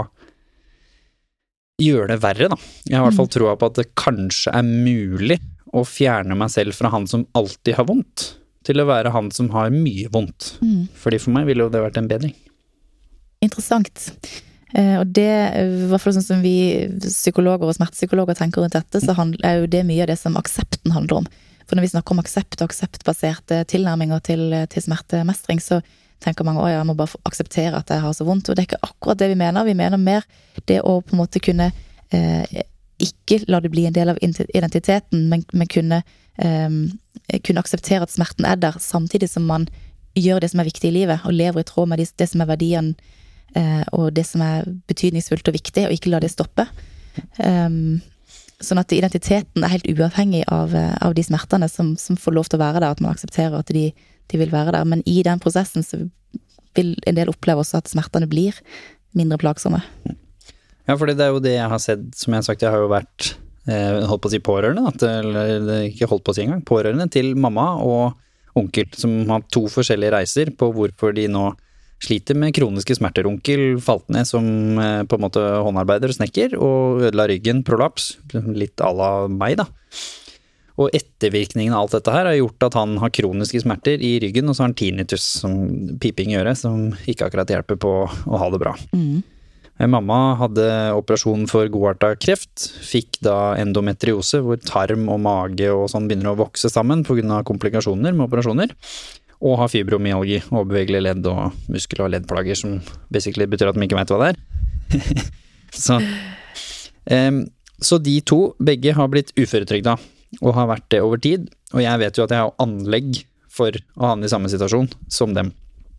Speaker 6: gjøre det verre da. Jeg har i hvert fall troa på at det kanskje er mulig å fjerne meg selv fra han som alltid har vondt, til å være han som har mye vondt. Mm. Fordi for meg ville jo det vært en bedring.
Speaker 1: Interessant. Og det, i hvert fall sånn som vi psykologer og smertepsykologer tenker rundt dette, så er jo det mye av det som aksepten handler om. For når vi snakker om aksept og akseptbaserte tilnærminger til, til smertemestring, så tenker mange, å jeg må bare akseptere at jeg har så vondt, og det er ikke akkurat det vi mener. Vi mener mer det å på en måte kunne eh, ikke la det bli en del av identiteten, men, men kunne, eh, kunne akseptere at smerten er der, samtidig som man gjør det som er viktig i livet, og lever i tråd med det, det som er verdien, eh, og det som er betydningsfullt og viktig, og ikke la det stoppe. Um, Sånn at identiteten er helt uavhengig av, av de smertene som, som får lov til å være der, at man aksepterer at de, de vil være der. Men i den prosessen så vil en del oppleve også at smertene blir mindre plagsomme.
Speaker 6: Ja, for det er jo det jeg har sett, som jeg har sagt, jeg har jo vært, eh, holdt på å si pårørende, at, eller ikke holdt på å si engang, pårørende til mamma og onkel, som har to forskjellige reiser på hvorfor de nå sliter med kroniske smerter. Onkel falt ned som eh, på en måte håndarbeider og snekker, og ødela ryggen, prolaps, litt à la meg da. Og ettervirkningen av alt dette her har gjort at han har kroniske smerter i ryggen, og så har han tinnitus, som piping i øret, som ikke akkurat hjelper på å ha det bra. Mm. Mamma hadde operasjon for godartet kreft, fikk da endometriose, hvor tarm og mage og sånn begynner å vokse sammen på grunn av komplikasjoner med operasjoner. Og har fibromyalgi, overbevegelige ledd og muskel- og leddplager, som basically betyr at de ikke vet hva det er. så, um, så de to, begge har blitt uføretrygda, og har vært det over tid, og jeg vet jo at jeg har anlegg for å havne i samme situasjon som dem.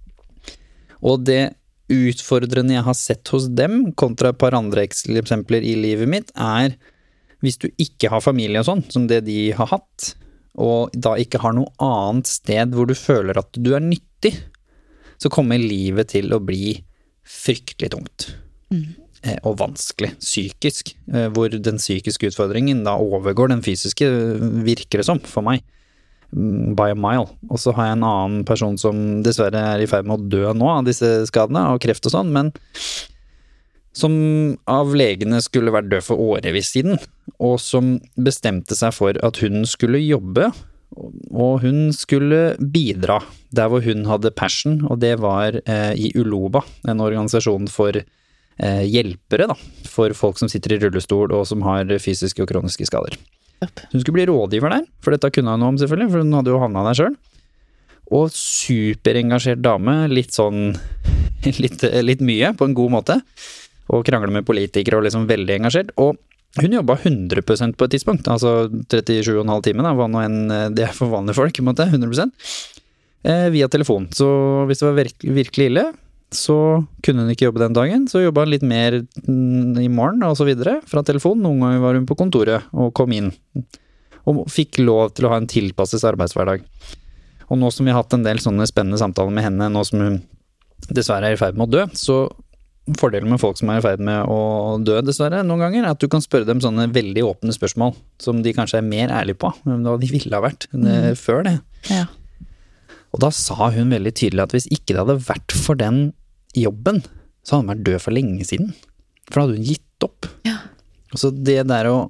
Speaker 6: Og det utfordrende jeg har sett hos dem, kontra et par andre eksempler i livet mitt, er hvis du ikke har familie og sånn, som det de har hatt, og da ikke har noe annet sted hvor du føler at du er nyttig, så kommer livet til å bli fryktelig tungt. Mm. Eh, og vanskelig, psykisk, eh, hvor den psykiske utfordringen da overgår den fysiske, virker det som, for meg, by a mile. Og så har jeg en annen person som dessverre er i ferd med å dø nå av disse skadene, av kreft og sånn, men som av legene skulle vært død for årevis siden, og som bestemte seg for at hun skulle jobbe, og hun skulle bidra der hvor hun hadde passion, og det var eh, i Uloba, en organisasjon for eh, hjelpere da, for folk som sitter i rullestol og som har fysiske og kroniske skader. Hun skulle bli rådgiver der, for dette kunne hun noe om selvfølgelig, for hun hadde jo havnet der selv. Og superengasjert dame, litt sånn, litt, litt mye på en god måte, og krangler med politikere og liksom veldig engasjert, og hun jobbet hundre prosent på et tidspunkt, altså trettisju komma fem timer da, var noe en, det er for vanlige folk, på en måte, hundre prosent, eh, via telefon. Så hvis det var virkelig, virkelig ille, så kunne hun ikke jobbe den dagen, så jobbet hun litt mer i morgen og så videre, fra telefon. Noen ganger var hun på kontoret og kom inn, og fikk lov til å ha en tilpasset arbeidshverdag. Og nå som vi har hatt en del sånne spennende samtaler med henne, nå som hun dessverre er i ferd med å dø, så fordelen med folk som er i ferd med å dø dessverre noen ganger, er at du kan spørre dem sånne veldig åpne spørsmål, som de kanskje er mer ærlige på, enn hva de ville ha vært mm. før det.
Speaker 1: Ja.
Speaker 6: Og da sa hun veldig tydelig at hvis ikke det hadde vært for den jobben, så hadde hun vært død for lenge siden. For da hadde hun gitt opp.
Speaker 1: Ja.
Speaker 6: Og så det der å,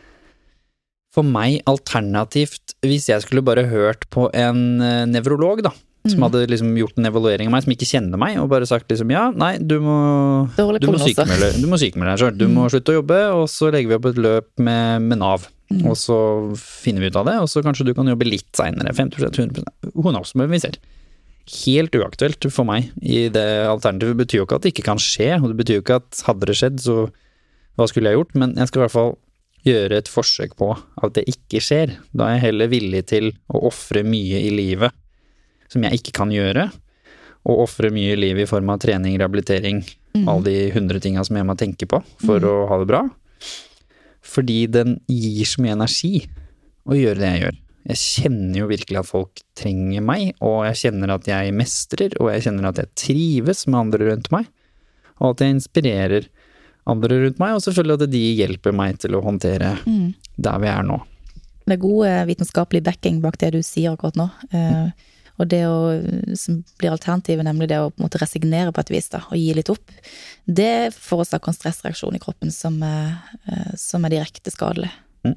Speaker 6: for meg alternativt, hvis jeg skulle bare hørt på en nevrolog da, som hadde liksom gjort en evaluering av meg, som ikke kjenner meg, og bare sagt liksom, ja, nei, du må, du må sykemelde, du må sykemelde deg selv, du mm. må slutte å jobbe, og så legger vi opp et løp med, med Nav, mm. og så finner vi ut av det, og så kanskje du kan jobbe litt senere, femti prosent, hundre prosent, who knows, men vi ser. Helt uaktuelt for meg i det alternativet. Det betyr jo ikke at det ikke kan skje, og det betyr jo ikke at hadde det skjedd, så hva skulle jeg gjort, men jeg skal i hvert fall gjøre et forsøk på at det ikke skjer. Da er jeg heller villig til å offre mye i livet, som jeg ikke kan gjøre, og offre mye liv i form av trening, rehabilitering, mm. alle de hundre tingene som jeg må tenke på for mm. å ha det bra. Fordi den gir så mye energi å gjøre det jeg gjør. Jeg kjenner jo virkelig at folk trenger meg, og jeg kjenner at jeg mestrer, og jeg kjenner at jeg trives med andre rundt meg, og at jeg inspirerer andre rundt meg, og selvfølgelig at de hjelper meg til å håndtere mm. der vi er nå.
Speaker 1: Det er god vitenskapelig backing bak det du sier akkurat nå, eh, og det å, som blir alternativet, nemlig det å på en måte resignere på et vis da, og gi litt opp, det forårsaker en stressreaksjon i kroppen som, eh, som er direkte skadelig.
Speaker 6: Mm.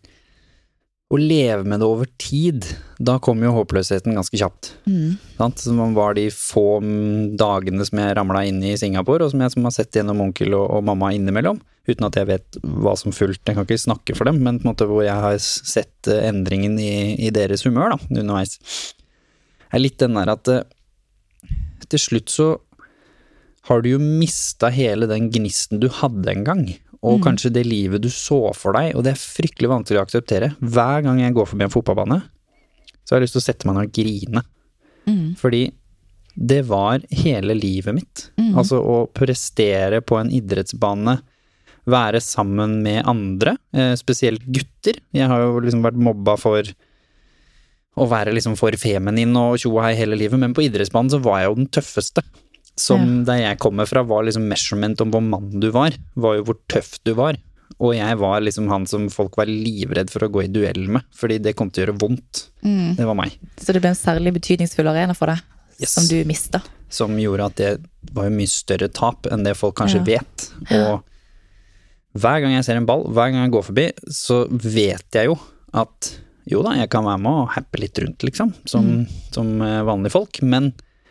Speaker 6: Å leve med det over tid, da kommer jo håpløsheten ganske kjapt. Mm. Så man var de få dagene som jeg ramlet inn i Singapore, og som jeg som har sett gjennom onkel og, og mamma innimellom, uten at jeg vet hva som fulgt, jeg kan ikke snakke for dem, men på en måte hvor jeg har sett endringen i, i deres humør da, underveis. Det er litt den der at til slutt så har du jo mistet hele den gnisten du hadde en gang, og mm. kanskje det livet du så for deg, og det er fryktelig vanskelig å akseptere. Hver gang jeg går forbi en fotballbane, så har jeg lyst til å sette meg ned og grine. Mm. Fordi det var hele livet mitt. Mm. Altså å prestere på en idrettsbane, være sammen med andre, eh, spesielt gutter. Jeg har jo liksom vært mobba for å være liksom for feminin og tjoa hei hele livet, men på idrettsbanen så var jeg jo den tøffeste. Som ja. Der jeg kommer fra var liksom measurement om hvor mann du var, var jo hvor tøff du var. Og jeg var liksom han som folk var livredd for å gå i duell med, fordi det kom til å gjøre vondt. Mm. Det var meg. Så
Speaker 1: det ble en særlig betydningsfull arena for deg, yes. som du mistet.
Speaker 6: Som gjorde at det var jo mye større tap enn det folk kanskje ja. vet. Og hver gang jeg ser en ball, hver gang jeg går forbi, så vet jeg jo at jo da, jeg kan være med og happe litt rundt liksom, som, mm. som vanlige folk, men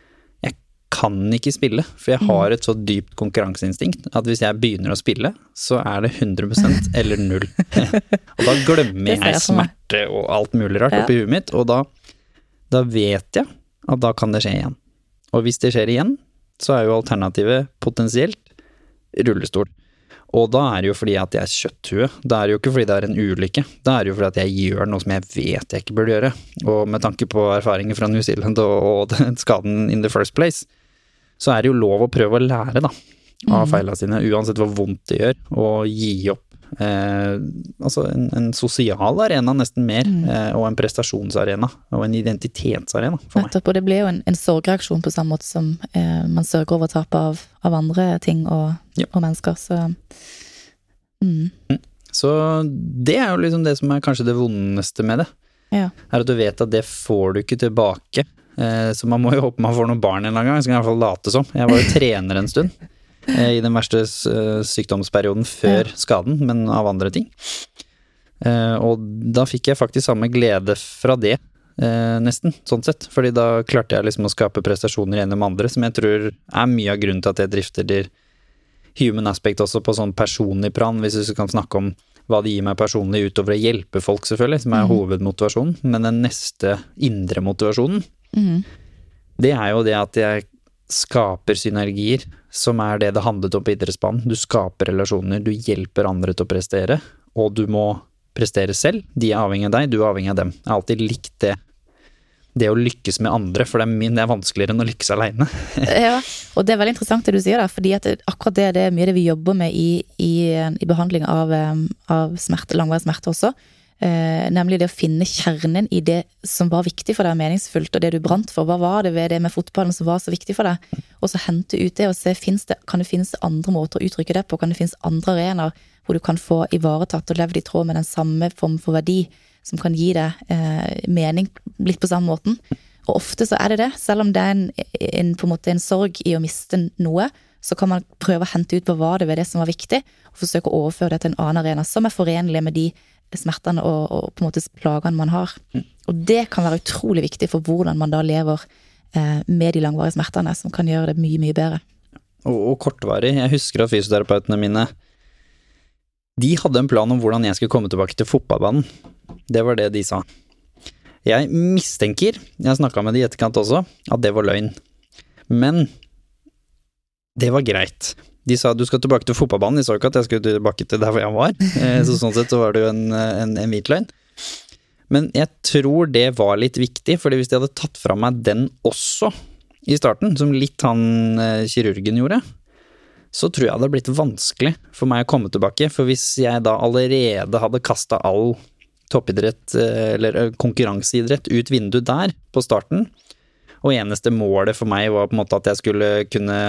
Speaker 6: kan ikke spille, for jeg har et så dypt konkurranseinstinkt at hvis jeg begynner å spille, så er det hundre prosent eller null. Og da glemmer jeg smerte og alt mulig rart ja. Oppi huet mitt, og da, da vet jeg at da kan det skje igjen. Og hvis det skjer igjen, så er jo alternativet potensielt rullestol. Og da er det jo fordi at jeg er kjøtthue. Da er det jo ikke fordi det er en ulykke. Da er det jo fordi at jeg gjør noe som jeg vet jeg ikke burde gjøre. Og med tanke på erfaringer fra New Zealand og, og skaden in the first place, så er det jo lov å prøve å lære da, av feilene sine, uansett hvor vondt det gjør, og gi opp eh, altså en, en sosial arena nesten mer, mm. eh, og en prestasjonsarena, og en identitetsarena for meg.
Speaker 1: Nettopp, og det blir jo en, en sorgreaksjon på samme måte som eh, man sørger over tap av, av andre ting og, ja. Og mennesker, så mm.
Speaker 6: Mm. Så det er jo liksom det som er kanskje det vondeste med det, ja. Er at du vet at det får du ikke tilbake. Så man må jo håpe man får noen barn en eller annen gang, så kan jeg i hvert fall late som. Jeg var jo trener en stund i den verste sykdomsperioden før ja. Skaden, men av andre ting. Og da fikk jeg faktisk samme glede fra det, nesten, sånn sett. Fordi da klarte jeg liksom å skape prestasjoner gjennom andre, som jeg tror er mye av grunnen til at jeg drifter det human aspect også på sånn personlig plan, hvis vi kan snakke om hva det gir meg personlig utover å hjelpe folk selvfølgelig, som er mm. hovedmotivasjonen, men den neste indre motivasjonen, mm. det er jo det at jeg skaper synergier, som er det det handlet om på idrettsbanen. Du skaper relasjoner, du hjelper andre til å prestere, og du må prestere selv. De er avhengig av deg, du er avhengig av dem. Jeg har alltid likt det. Det å lykkes med andre, for det er, min, det er vanskeligere enn å lykkes alene.
Speaker 1: Ja, og det er veldig interessant det du sier da, fordi at akkurat det, det er mye det vi jobber med i, i, i behandling av, av smerte, langvarig smerte også, eh, nemlig det å finne kjernen i det som var viktig for deg, meningsfullt, og det du brant for. Hva var det ved det med fotballen som var så viktig for deg? Og så hente ut det og se, finnes det, kan det finnes andre måter å uttrykke det på? Kan det finnes andre arenaer hvor du kan få ivaretatt og levd i tråd med den samme form for verdi som kan gi deg eh, mening litt på samme måten. Og ofte så er det det, selv om det er en, en, på en måte en sorg i å miste noe, så kan man prøve å hente ut hva var det ved det som var viktig, og forsøke å overføre det til en annen arena som er forenlig med de smertene og, og på en måte plagene man har. Og det kan være utrolig viktig for hvordan man da lever eh, med de langvarige smertene, som kan gjøre det mye, mye bedre.
Speaker 6: Og, og kortvarig, jeg husker at fysioterapeutene mine, de hadde en plan om hvordan jeg skulle komme tilbake til fotballbanen. Det var det de sa. Jeg mistenker, jeg snakket med de i etterkant også, at det var løgn. Men det var greit. De sa du skal tilbake til fotballbanen, de sa ikke at jeg skulle tilbake til der hvor jeg var. Så sånn sett så var det jo en, en, en hvit løgn. Men jeg tror det var litt viktig, fordi hvis de hadde tatt fra meg den også i starten, som litt han eh, kirurgen gjorde, så tror jeg det hadde blitt vanskelig for meg å komme tilbake. For hvis jeg da allerede hadde kastet all toppidrett, eh, eller konkurranseidrett ut vinduet der på starten, og eneste målet for meg var på en måte at jeg skulle kunne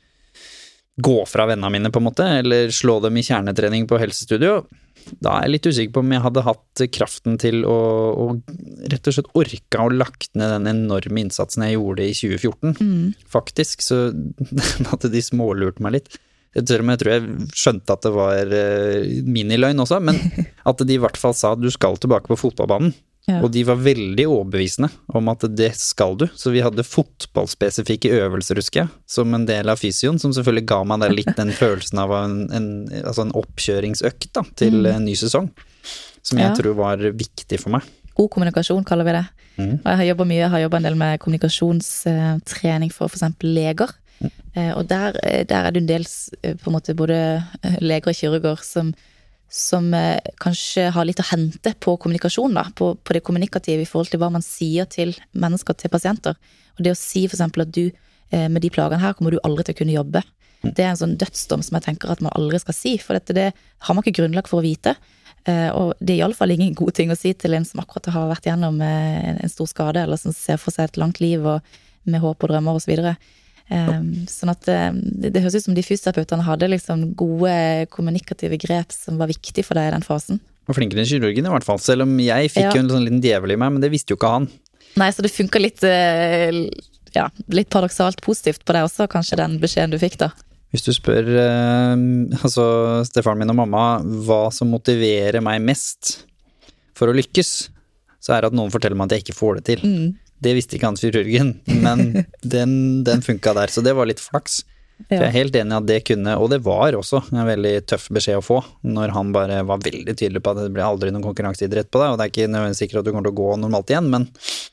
Speaker 6: gå fra vennene mine på en måte, eller slå dem i kjernetrening på helsestudio, da er jeg litt usikker på om jeg hadde hatt kraften til å, å rett og slett orka å lagt ned den enorme innsatsen jeg gjorde i tjue fjorten. Mm. Faktisk, så hadde de smålurt meg litt. Jeg tror, jeg tror jeg skjønte at det var miniløgn også, men at de i hvert fall sa at du skal tilbake på fotballbanen. Ja. Og de var veldig overbevisende om at det skal du. Så vi hadde fotballspesifikke øvelser, husker jeg, som en del av fysioen, som selvfølgelig ga meg der litt den følelsen av en, en, altså en oppkjøringsøkt da, til mm. en ny sesong, som jeg ja. tror var viktig for meg.
Speaker 1: God kommunikasjon kaller vi det. Mm. Og jeg har jobbet mye, jeg har jobbet en del med kommunikasjonstrening for for eksempel leger. Mm. Og der, der er det en del på en måte både leger og kirurger som som eh, kanskje har litt å hente på kommunikasjon da, på, på det kommunikative i forhold til hva man sier til mennesker, til pasienter. Og det å si for eksempel at du, eh, med de plagene her, kommer du aldri til å kunne jobbe. Mm. Det er en sånn dødsdom som jeg tenker at man aldri skal si, for dette det har man ikke grunnlag for å vite. Eh, og det er i alle fall ingen god ting å si til en som akkurat har vært gjennom eh, en stor skade, eller som ser for seg et langt liv og med håp og drømmer og så videre. Um, sånn at um, det, det høres ut som de fysioterapeutene hadde liksom gode kommunikative grep som var viktig for deg i den fasen.
Speaker 6: Og flinkere enn kirurgen i hvert fall, selv om jeg fikk ja. jo en sånn liten djevel i meg, men det visste jo ikke han.
Speaker 1: Nei, så det funker litt uh, ja, litt paradoksalt positivt på deg også, kanskje den beskjeden du fikk da.
Speaker 6: Hvis du spør uh, altså stefaren min og mamma hva som motiverer meg mest for å lykkes, så er det at noen forteller meg at jeg ikke får det til. Mm. Det visste ikke han kirurgen, men den, den funket der, så det var litt flaks. Ja. Jeg er helt enig at det kunne, og det var også en veldig tøff beskjed å få, når han bare var veldig tydelig på at det ble aldri noen konkurranseidrett på deg, og det er ikke nødvendigvis sikkert at du kommer til å gå normalt igjen, men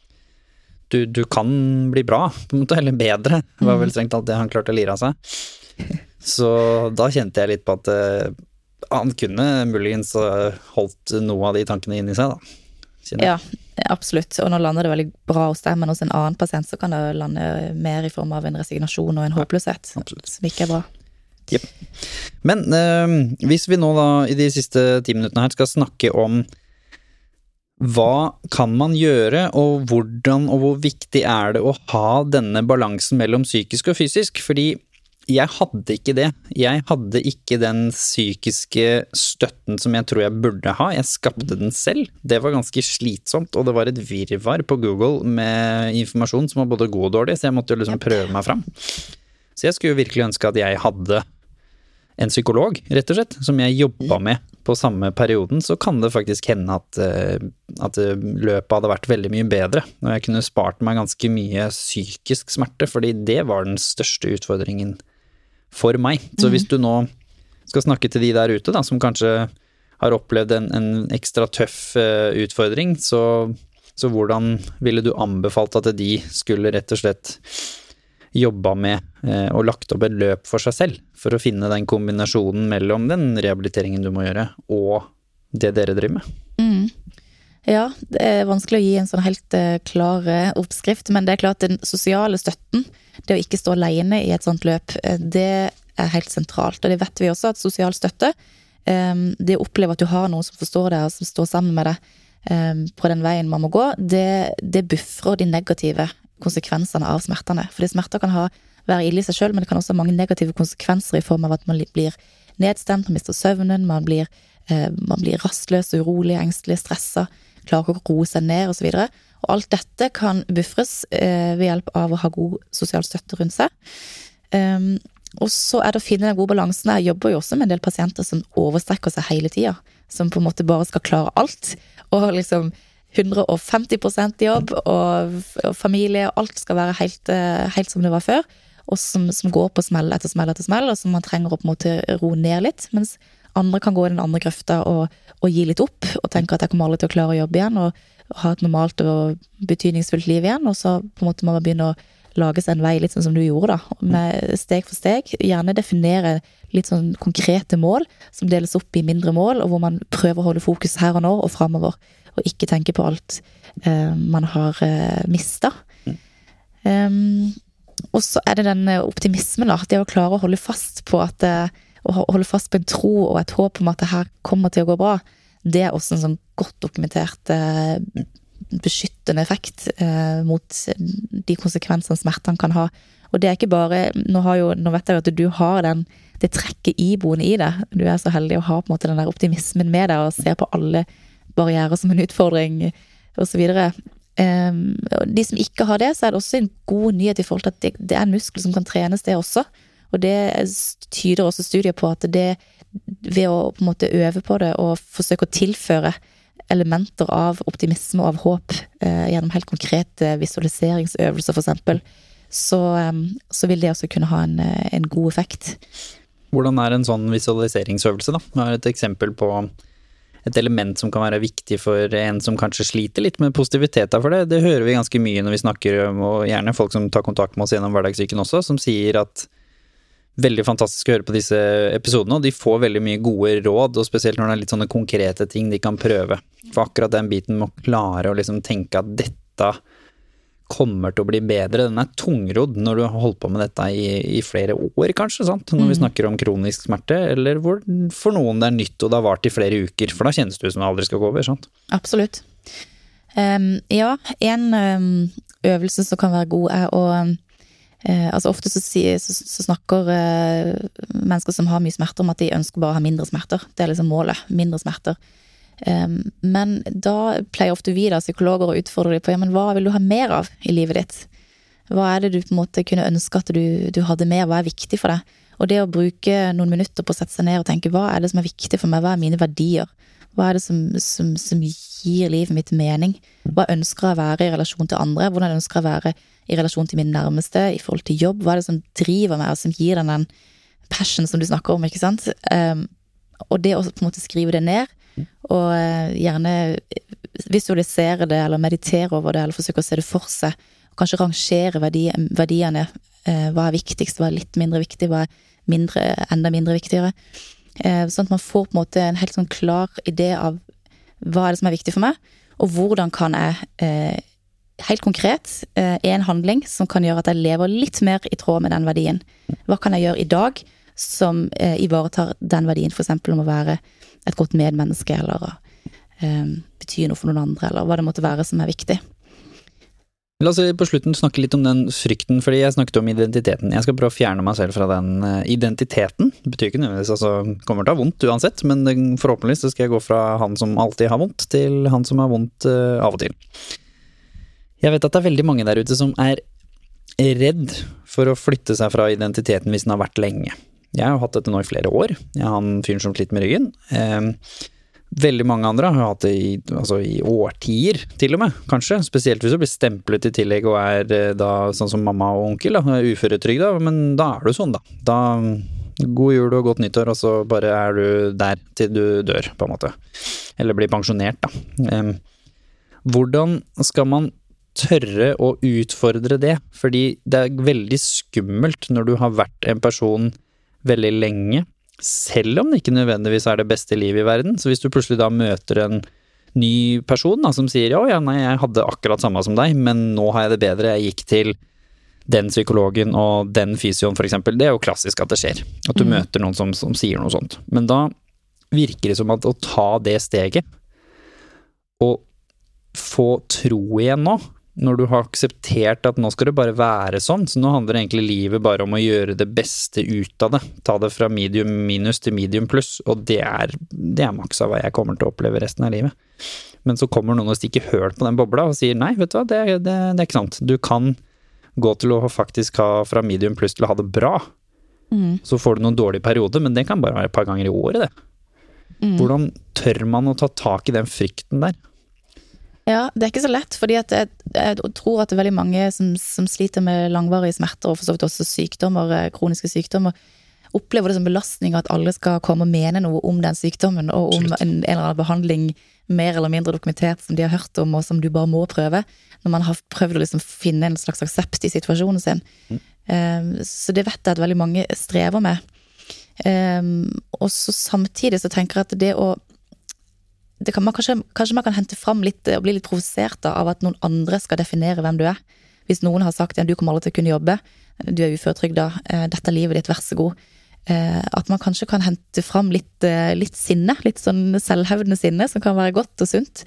Speaker 6: du, du kan bli bra, på en måte, eller bedre. Det var vel strengt alt det han klarte å lire av seg. Så da kjente jeg litt på at uh, han kunne muligens holdt noe av de tankene inn i seg da.
Speaker 1: Ja, absolutt. Og nå lander det veldig bra hos deg, men hos en annen pasient så kan det lande mer i form av en resignasjon og en håpløshet, ja, som ikke er bra.
Speaker 6: Yep. Men øh, hvis vi nå da i de siste ti minuttene her skal snakke om hva kan man gjøre, og hvordan og hvor viktig er det å ha denne balansen mellom psykisk og fysisk, fordi jeg hadde ikke det. Jeg hadde ikke den psykiske støtten som jeg tror jeg burde ha. Jeg skapte den selv. Det var ganske slitsomt, og det var et virvar på Google med informasjon som var både god og dårlig, så jeg måtte jo liksom prøve meg fram. Så jeg skulle jo virkelig ønske at jeg hadde en psykolog, rett og slett, som jeg jobbet med på samme perioden, så kan det faktisk hende at, at løpet hadde vært veldig mye bedre, og jeg kunne spart meg ganske mye psykisk smerte, fordi det var den største utfordringen for meg. Så hvis du nå skal snakke til de der ute da, som kanskje har opplevd en, en ekstra tøff uh, utfordring, så, så hvordan ville du anbefalt at de skulle rett og slett jobba med uh, og lagt opp et løp for seg selv, for å finne den kombinasjonen mellom den rehabiliteringen du må gjøre, og det dere driver med?
Speaker 1: Mm. Ja, det er vanskelig å gi en sånn helt uh, klar oppskrift, men det er klart den sosiale støtten, det å ikke stå alene i et sånt løp, det er helt sentralt. Og det vet vi også, at sosial støtte, det å oppleve at du har noen som forstår deg, og som står sammen med deg på den veien man må gå, det, det buffrer de negative konsekvensene av smertene. Fordi smerter kan ha, være ille i seg selv, men det kan også ha mange negative konsekvenser i form av at man blir nedstemt, man mister søvnen, man blir, man blir rastløs, urolig, engstelig, stresset, klarer ikke å roe seg ned og så videre. Og alt dette kan buffres eh, ved hjelp av å ha god sosial støtte rundt seg. Um, og så er det å finne den gode balansen. Jeg jobber jo også med en del pasienter som overstrekker seg hele tiden, som på en måte bare skal klare alt, og liksom hundre og femti prosent jobb, og, og familie, og alt skal være helt, helt som det var før, og som, som går på smell etter smell etter smell, og som man trenger å på en måte ro ned litt, mens andre kan gå i den andre grøfta og, og gi litt opp, og tenke at jeg kommer aldri til å klare å jobbe ign, og, og ha et normalt og betydningsfullt liv igjen, og så på en måte må man begynne å lage seg en vei, litt sånn som du gjorde da, med steg for steg, gjerne definere litt sånn konkrete mål, som deles opp i mindre mål, og hvor man prøver å holde fokus her og nå og fremover, og ikke tenke på alt eh, man har eh, mistet. Um, og så er det den optimismen da, det å klare å holde fast på at, å holde fast på en tro og et håp om at det her kommer til å gå bra, det er også en sånn godt dokumentert eh, beskyttende effekt eh, mot de konsekvensene smertene kan ha. Og det er ikke bare, nå, har jo, nå vet jeg jo at du har den, det trekker iboende i det. Du er så heldig å ha på en måte den der optimismen med deg og se på alle barrierer som en utfordring og så videre. Um, de som ikke har det, så er det også en god nyhet i forhold til at det, det er en muskel som kan trenes det også. Og det tyder også studier på at det, ved å på en måte øve på det og forsøke å tilføre elementer av optimisme og av håp eh, gjennom helt konkrete visualiseringsøvelser for eksempel, så, um, så vil det også kunne ha en, en god effekt.
Speaker 6: Hvordan er en sånn visualiseringsøvelse da? Hva er et eksempel på et element som kan være viktig for en som kanskje sliter litt med positivitet for det? Det hører vi ganske mye når vi snakker om, og gjerne folk som tar kontakt med oss gjennom hverdagssyken også, som sier at veldig fantastisk å høre på disse episodene, og de får veldig mye gode råd, og spesielt når det er litt sånne konkrete ting de kan prøve. For akkurat den biten må klare å liksom tenke at dette kommer til å bli bedre. Den er tungrodd når du har holdt på med dette i, i flere år, kanskje, sant? Når mm. vi snakker om kronisk smerte, eller hvor for noen det er nytt, og det har vart i flere uker, for da kjennes det ut som det aldri skal gå over, sant?
Speaker 1: Absolutt. Um, ja, en um, øvelse som kan være god er å uh, altså ofte så, så, så snakker uh, mennesker som har mye smerter om at de ønsker bare å ha mindre smerter. Det er liksom målet, mindre smerter. Um, men da pleier ofte vi da, psykologer å utfordre dem på, ja, men hva vil du ha mer av i livet ditt? Hva er det du på en måte kunne ønske at du, du hadde mer? Hva er viktig for deg? Og det å bruke noen minutter på å sette seg ned og tenke, hva er det som er viktig for meg? Hva er mine verdier? Hva er det som, som, som gir livet mitt mening? Hva ønsker jeg å være i relasjon til andre? Hvordan ønsker jeg å være i relasjon til min nærmeste, i forhold til jobb? Hva er det som driver meg, og som gir den, den passion som du snakker om, ikke sant? Um, og det å på en måte skrive det ned, og gjerne visualisere det, eller meditere over det, eller forsøke å se det for seg, og kanskje rangere verdi, verdiene, eh, hva er viktigst, hva er litt mindre viktig, hva er mindre, enda mindre viktigere, eh, sånn at man får på en måte en helt sånn klar idé av hva er det som er viktig for meg, og hvordan kan jeg eh, helt konkret eh, en handling som kan gjøre at jeg lever litt mer i tråd med den verdien. Hva kan jeg gjøre i dag som eh, ivaretar den verdien, for eksempel om å være et godt medmenneske, eller um, betyr noe for noen andre, eller hva det måtte være som er viktig.
Speaker 6: La oss på slutten snakke litt om den frykten, fordi jeg snakket om identiteten. Jeg skal prøve å fjerne meg selv fra den identiteten. Det betyr ikke nødvendigvis, altså, kommer til å ha vondt uansett, men forhåpentligvis så skal jeg gå fra han som alltid har vondt, til han som har vondt uh, av og til. Jeg vet at det er veldig mange der ute som er redd for å flytte seg fra identiteten hvis den har vært lenge. Jeg har hatt dette nå i flere år. Jeg har en fyr som sliter med ryggen. Eh, veldig mange andre har hatt det i, altså i årtier, til og med, kanskje. Spesielt hvis du blir stemplet i tillegg og er da, sånn som mamma og onkel, da, uføretrygd, da. Men da er du sånn, da. Da, god jul og godt nyttår, og så bare er du der til du dør, på en måte. Eller blir pensjonert, da. Eh, hvordan skal man tørre å utfordre det? Fordi det er veldig skummelt når du har vært en person veldig lenge, selv om det ikke nødvendigvis er det beste livet i verden. Så hvis du plutselig da møter en ny person da, som sier, ja, ja, nei, jeg hadde akkurat samme som deg, men nå har jeg det bedre, jeg gikk til den psykologen og den fysioen for eksempel, det er jo klassisk at det skjer. At du mm. møter noen som, som sier noe sånt. Men da virker det som at å ta det steget, og få tro igjen nå, når du har akseptert at nå skal det bare være sånn, så nå handler egentlig livet bare om å gjøre det beste ut av det. Ta det fra medium minus til medium pluss, og det er, det er maks av hva jeg kommer til å oppleve resten av livet. Men så kommer noen og stikker høl på den bobla og sier, nei, vet du hva, det, det, det er ikke sant. Du kan gå til å faktisk ha fra medium pluss til å ha det bra. Mm. Så får du noen dårlige perioder, men det kan bare være et par ganger i året, det. Mm. Hvordan tør man å ta tak i den frykten der?
Speaker 1: Ja, det er ikke så lett, fordi at jeg, jeg tror at det er veldig mange som, som sliter med langvarige smerter, og for så vidt også sykdommer, kroniske sykdommer, opplever det som belastning at alle skal komme og mene noe om den sykdommen, og om en, en eller annen behandling mer eller mindre dokumentert som de har hørt om, og som du bare må prøve, når man har prøvd å liksom finne en slags aksept i situasjonen sin. Mm. Um, så det vet jeg at veldig mange strever med. Um, og så samtidig så tenker jeg at det å det kan man kanskje, kanskje man kan hente fram litt og bli litt provosert av at noen andre skal definere hvem du er. Hvis noen har sagt, ja, du kommer aldri til å kunne jobbe, du er uføretrygda, dette er livet ditt, vær så god. At man kanskje kan hente fram litt, litt sinne, litt sånn selvhevdende sinne, som kan være godt og sunt.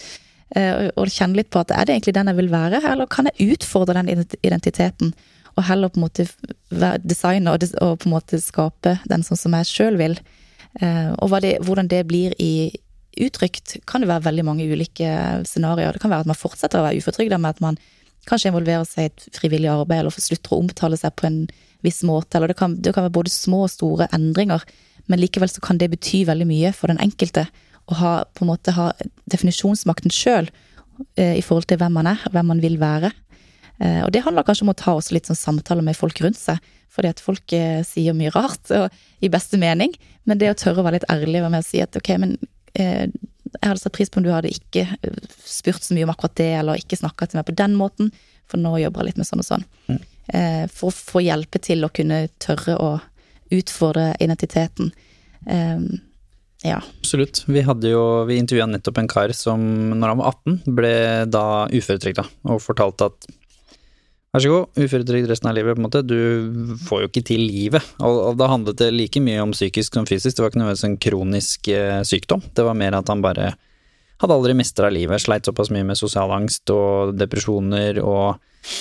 Speaker 1: Og kjenne litt på at er det egentlig den jeg vil være, eller kan jeg utfordre den identiteten, og heller på en måte designe og, og på en måte skape den sånn som jeg selv vil. Og hva det, hvordan det blir i uttrykt, kan det være veldig mange ulike scenarier. Det kan være at man fortsetter å være uføretrygda med at man kanskje involverer seg i et frivillig arbeid, eller slutter å omtale seg på en viss måte, eller det kan, det kan være både små og store endringer, men likevel så kan det bety veldig mye for den enkelte, å ha, på en måte ha definisjonsmakten selv eh, i forhold til hvem man er, hvem man vil være. Eh, og det handler kanskje om å ta også litt sånn samtaler med folk rundt seg, fordi at folk eh, sier mye rart, og i beste mening, men det å tørre å være litt ærlig med å si at ok, men jeg hadde satt pris på om du hadde ikke spurt så mye om akkurat det, eller ikke snakket til meg på den måten, for nå jobber jeg litt med sånn og sånn. Mm. For å få hjelpe til å kunne tørre å utfordre identiteten. Um, ja.
Speaker 6: Absolutt. Vi hadde jo, vi intervjuet nettopp en kar som, når han var atten, ble da uføretrygda, og fortalte at vær så god, uføretrygd resten av livet, på en måte. Du får jo ikke til livet. Og, og da handlet det like mye om psykisk som fysisk. Det var ikke noe sånn kronisk eh, sykdom. Det var mer at han bare hadde aldri mestret livet, sleit såpass mye med sosial angst og depresjoner og,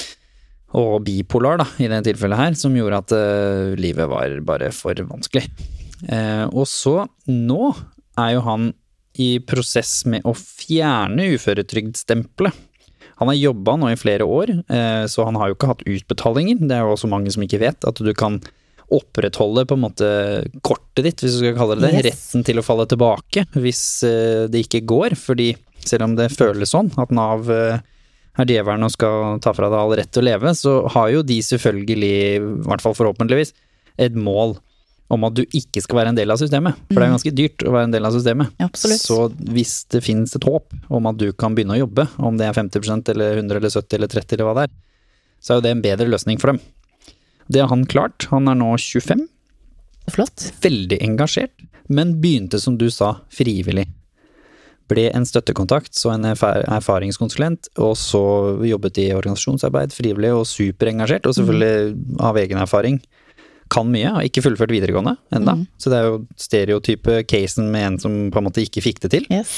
Speaker 6: og bipolar da, i det tilfellet her, som gjorde at eh, livet var bare for vanskelig. Eh, og så, nå er jo han i prosess med å fjerne uføretrygdstempelet. Han har jobbet nå i flere år, så han har jo ikke hatt utbetalinger. Det er jo også mange som ikke vet, at du kan opprettholde på en måte kortet ditt, hvis du skal kalle det det, yes. Retten til å falle tilbake, hvis det ikke går. Fordi selv om det føles sånn, at Nav er djevelen og skal ta fra deg all rett til å leve, så har jo de selvfølgelig, i hvert fall forhåpentligvis, et mål om at du ikke skal være en del av systemet. For det er ganske dyrt å være en del av systemet.
Speaker 1: Absolutt.
Speaker 6: Så hvis det finnes et håp om at du kan begynne å jobbe, om det er femti prosent eller hundre eller sytti eller tretti eller hva det er, så er jo det en bedre løsning for dem. Det har han klart. Han er nå tjuefem.
Speaker 1: Flott.
Speaker 6: Veldig engasjert, men begynte, som du sa, frivillig. Ble en støttekontakt, så en erfar- erfaringskonsulent, og så jobbet i organisasjonsarbeid, frivillig og superengasjert, og selvfølgelig mm. av egen erfaring. Kan mye, og ikke fullført videregående enda. Mm. Så det er jo stereotype casen med en som på en måte ikke fikk det til.
Speaker 1: Yes.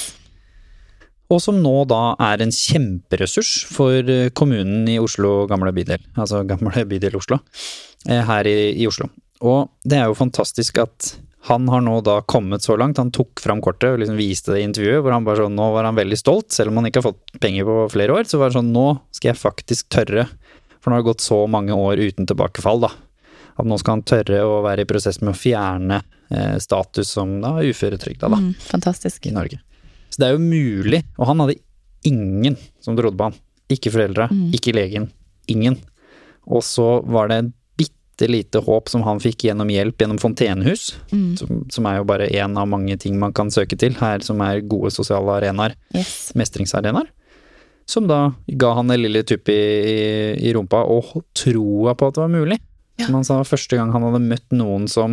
Speaker 6: Og som nå da er en kjemperessurs for kommunen i Oslo gamle bydel, altså gamle bydel Oslo, her i, i Oslo. Og det er jo fantastisk at han har nå da kommet så langt, han tok fram kortet og liksom viste det i intervjuet, hvor han bare sånn, nå var han veldig stolt, selv om han ikke har fått penger på flere år, så var det sånn, nå skal jeg faktisk tørre, for nå har det gått så mange år uten tilbakefall da. At nå skal han tørre å være i prosess med å fjerne eh, status som da uføretrygda da.
Speaker 1: Mm, fantastisk.
Speaker 6: I Norge. Så det er jo mulig, og han hadde ingen som trodde på han. Ikke foreldre, mm. ikke legen, ingen. Og så var det en bitte lite håp som han fikk gjennom hjelp gjennom Fontenehus, mm. som, som er jo bare en av mange ting man kan søke til her, som er gode sosiale arenaer,
Speaker 1: yes.
Speaker 6: mestringsarenaer. Som da ga han en lille tupp i, i, i rumpa og troa på at det var mulig. Ja. Som han sa, første gang han hadde møtt noen som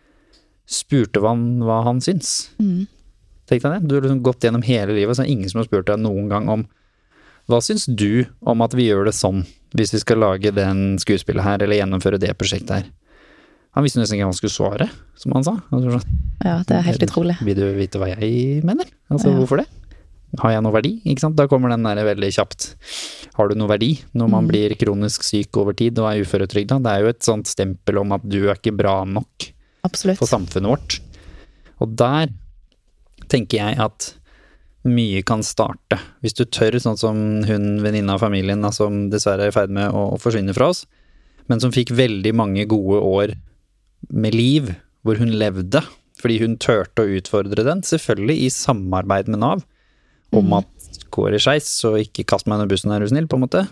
Speaker 6: spurte hva han, hva han syns.
Speaker 1: Mm.
Speaker 6: Tenk deg det, du har liksom gått gjennom hele livet, så er det ingen som har spurt deg noen gang om hva syns du om at vi gjør det sånn, hvis vi skal lage den skuespillet her, eller gjennomføre det prosjektet her. Han visste nesten ikke hva han skulle svare, som han sa. Altså,
Speaker 1: ja, det er helt utrolig.
Speaker 6: Vil du vite hva jeg mener? Altså, ja. Hvorfor det? Har jeg noe verdi? Ikke sant? Da kommer den der veldig kjapt. Har du noe verdi når man mm. blir kronisk syk over tid og er uføretrygda? Det er jo et sånt stempel om at du er ikke bra nok
Speaker 1: Absolutt.
Speaker 6: For samfunnet vårt. Og der tenker jeg at mye kan starte. Hvis du tør, sånn som hun, venninna av familien, da, som dessverre er i ferd med å, å forsvinne fra oss, men som fikk veldig mange gode år med liv, hvor hun levde, fordi hun tørte å utfordre den, selvfølgelig i samarbeid med Nav, om at går i skeis, så ikke kast meg under bussen, er du snill, på en måte.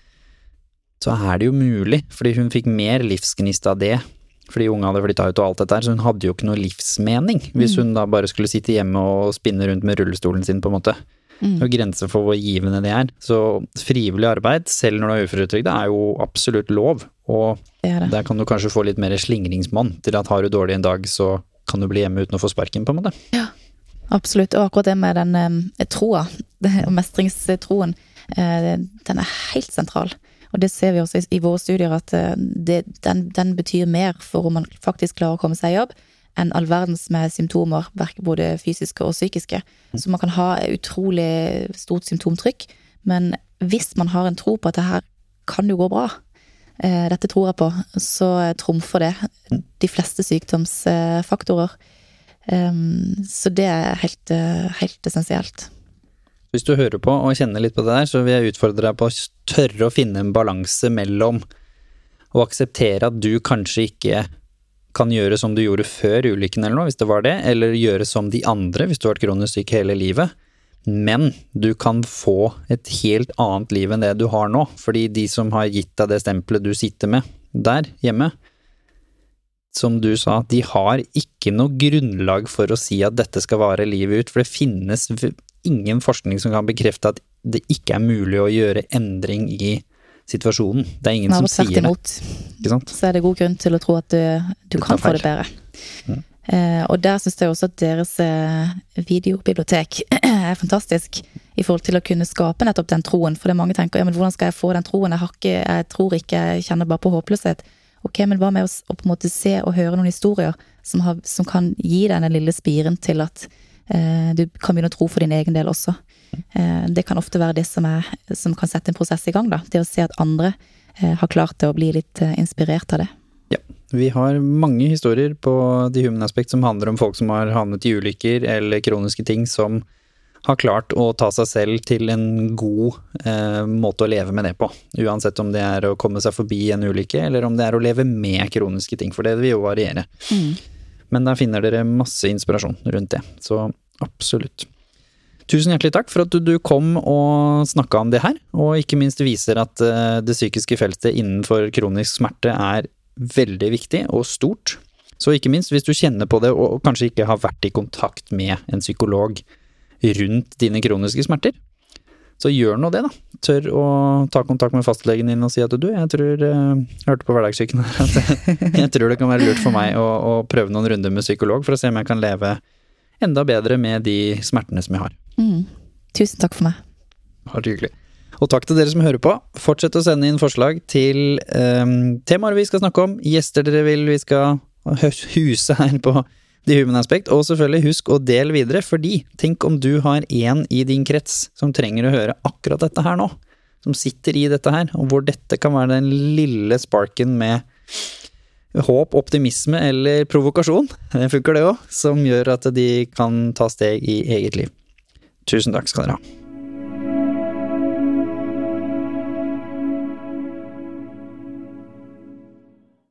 Speaker 6: Så er det jo mulig, fordi hun fikk mer livsgnist av det, fordi unge hadde flyttet ut og alt dette her, så hun hadde jo ikke noe livsmening, hvis hun da bare skulle sitte hjemme og spinne rundt med rullestolen sin, på en måte. Det er jo grenser for hvor givende det er. Så frivillig arbeid, selv når du er uføretrygdet, er jo absolutt lov. Og
Speaker 1: Det er det.
Speaker 6: der kan du kanskje få litt mer slingringsmonn til at har du dårlig en dag, så kan du bli hjemme uten å få sparken på en måte.
Speaker 1: Ja, absolutt. Og akkurat det med den eh, troa, og mestringstroen, eh, den er helt sentral. Og det ser vi også i, i våre studier, at eh, det, den, den betyr mer for om man faktisk klarer å komme seg i jobb, enn all verdens med symptomer, både fysiske og psykiske. Så man kan ha utrolig stort symptomtrykk, men hvis man har en tro på at det her kan jo gå bra, eh, dette tror jeg på, så trumfer det de fleste sykdomsfaktorer. Um, så det er helt, helt essensielt.
Speaker 6: Hvis du hører på og kjenner litt på det der, så vil jeg utfordre deg på å tørre å finne en balanse mellom å akseptere at du kanskje ikke kan gjøre som du gjorde før ulykken eller noe, hvis det var det, eller gjøre som de andre hvis du har vært kronisk syk hele livet, men du kan få et helt annet liv enn det du har nå, fordi de som har gitt deg det stempelet du sitter med der hjemme, som du sa, de har ikke noe grunnlag for å si at dette skal vare livet ut, for det finnes ingen forskning som kan bekrefte at det ikke er mulig å gjøre endring i situasjonen. Det er ingen som sier det.
Speaker 1: Imot,
Speaker 6: ikke sant?
Speaker 1: så er det god grunn til å tro at du, du, du kan få det bedre. Mm. Eh, og der synes jeg også at deres eh, videobibliotek er fantastisk i forhold til å kunne skape nettopp den troen, for det mange tenker, ja, men hvordan skal jeg få den troen? Jeg, har ikke, jeg tror ikke, jeg kjenner bare på håpløshet. Ok, men hva med å, å på en måte se og høre noen historier som, har, som kan gi deg den lille spiren til at eh, du kan begynne å tro for din egen del også. Eh, det kan ofte være det som, er, som kan sette en prosess i gang da, det å se at andre eh, har klart det å bli litt eh, inspirert av det.
Speaker 6: Ja, vi har mange historier på The Human Aspect som handler om folk som har havnet i ulykker eller kroniske ting som har klart å ta seg selv til en god eh, måte å leve med det på. Uansett om det er å komme seg forbi en ulykke, eller om det er å leve med kroniske ting, for det vil jo variere. Mm. Men der finner dere masse inspirasjon rundt det, så absolutt. Tusen hjertelig takk for at du, du kom og snakket om det her, og ikke minst viser at uh, det psykiske feltet innenfor kronisk smerte er veldig viktig og stort. Så ikke minst hvis du kjenner på det, og kanskje ikke har vært i kontakt med en psykolog rundt dine kroniske smerter, så gjør nå det da. Tør å ta kontakt med fastlegen din og si at du, jeg tror, jeg hørte på hverdagssyken her, at jeg tror det kan være lurt for meg å, å prøve noen runder med psykolog for å se om jeg kan leve enda bedre med de smertene som jeg har.
Speaker 1: Mm. Tusen takk for meg.
Speaker 6: Har det hyggelig. Og takk til dere som hører på. Fortsett å sende inn forslag til um, temaer vi skal snakke om, gjester dere vil vi skal huse her på The Human Aspect, og selvfølgelig husk å dele videre, fordi tenk om du har en i din krets som trenger å høre akkurat dette her nå, som sitter i dette her, og hvor dette kan være den lille sparken med håp, optimisme eller provokasjon, det funker det også, som gjør at de kan ta steg i eget liv. Tusen takk skal dere ha.